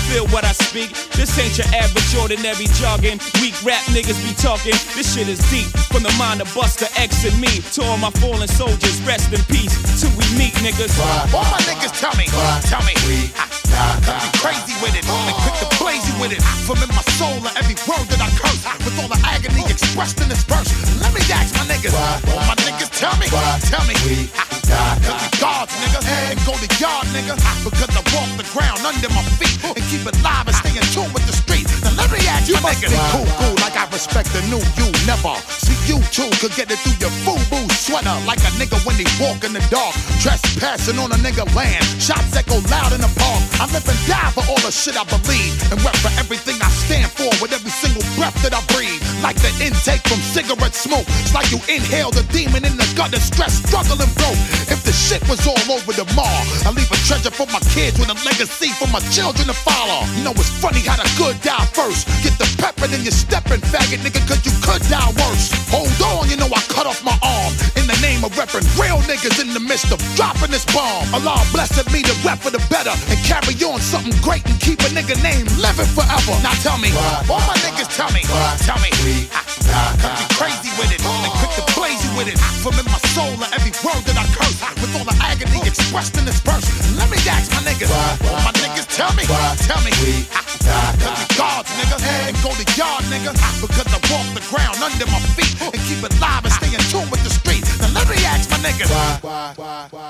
feel what I speak. This ain't your average ordinary jogging. Weak rap niggas be talking. This shit is deep. From the mind of Buster X and me to all my fallen soldiers, rest in peace. Till we meet, niggas. All my niggas tell me, tell me. Cause we crazy with it, and quick to blaze you with it. From in my soul of every word that I curse, with all the agony expressed in this verse. Let me ask my niggas, all my niggas tell me, tell me. Cause we gods, nigga, and go to yard, nigga. Because I walk the ground under my feet and keep it live and stay in tune with the street. Now let me ask you my niggas. Be cool, cool, like I respect the new you, never. See you too could get it through your FUBU sweater, like a nigga when he walk in the dark, trespassing on a nigga land. Shots echo loud in the park. I live and die for all the shit I believe, and rep for everything I stand for with every single breath that I breathe. Like the intake from cigarette smoke, it's like you inhale the demon in the gutter, stress, struggle and broke. If the shit was all over the mall, I leave a treasure for my kids with a legacy for my children to follow. You know it's funny how the good die first. Get the pepper then you steppin', faggot nigga, cause you could die worse. Hold on, you know I cut off my arm in the name of reppin' real niggas in the midst of dropping this bomb. Allah blessed me to rep for the better and carry on something great and keep a nigga name living forever. Now tell me, all my niggas tell me, tell me. Cause we crazy with it, and quick to blaze you with it. From in my soul of every word that I curse, with all the agony expressed in this verse. Let me ask my niggas, all my niggas tell me, tell me. Cause we gods, nigga, and go to yard, nigga. Because I walk the ground under my feet and keep it live and stay in tune with the street. Now let me ask my niggas.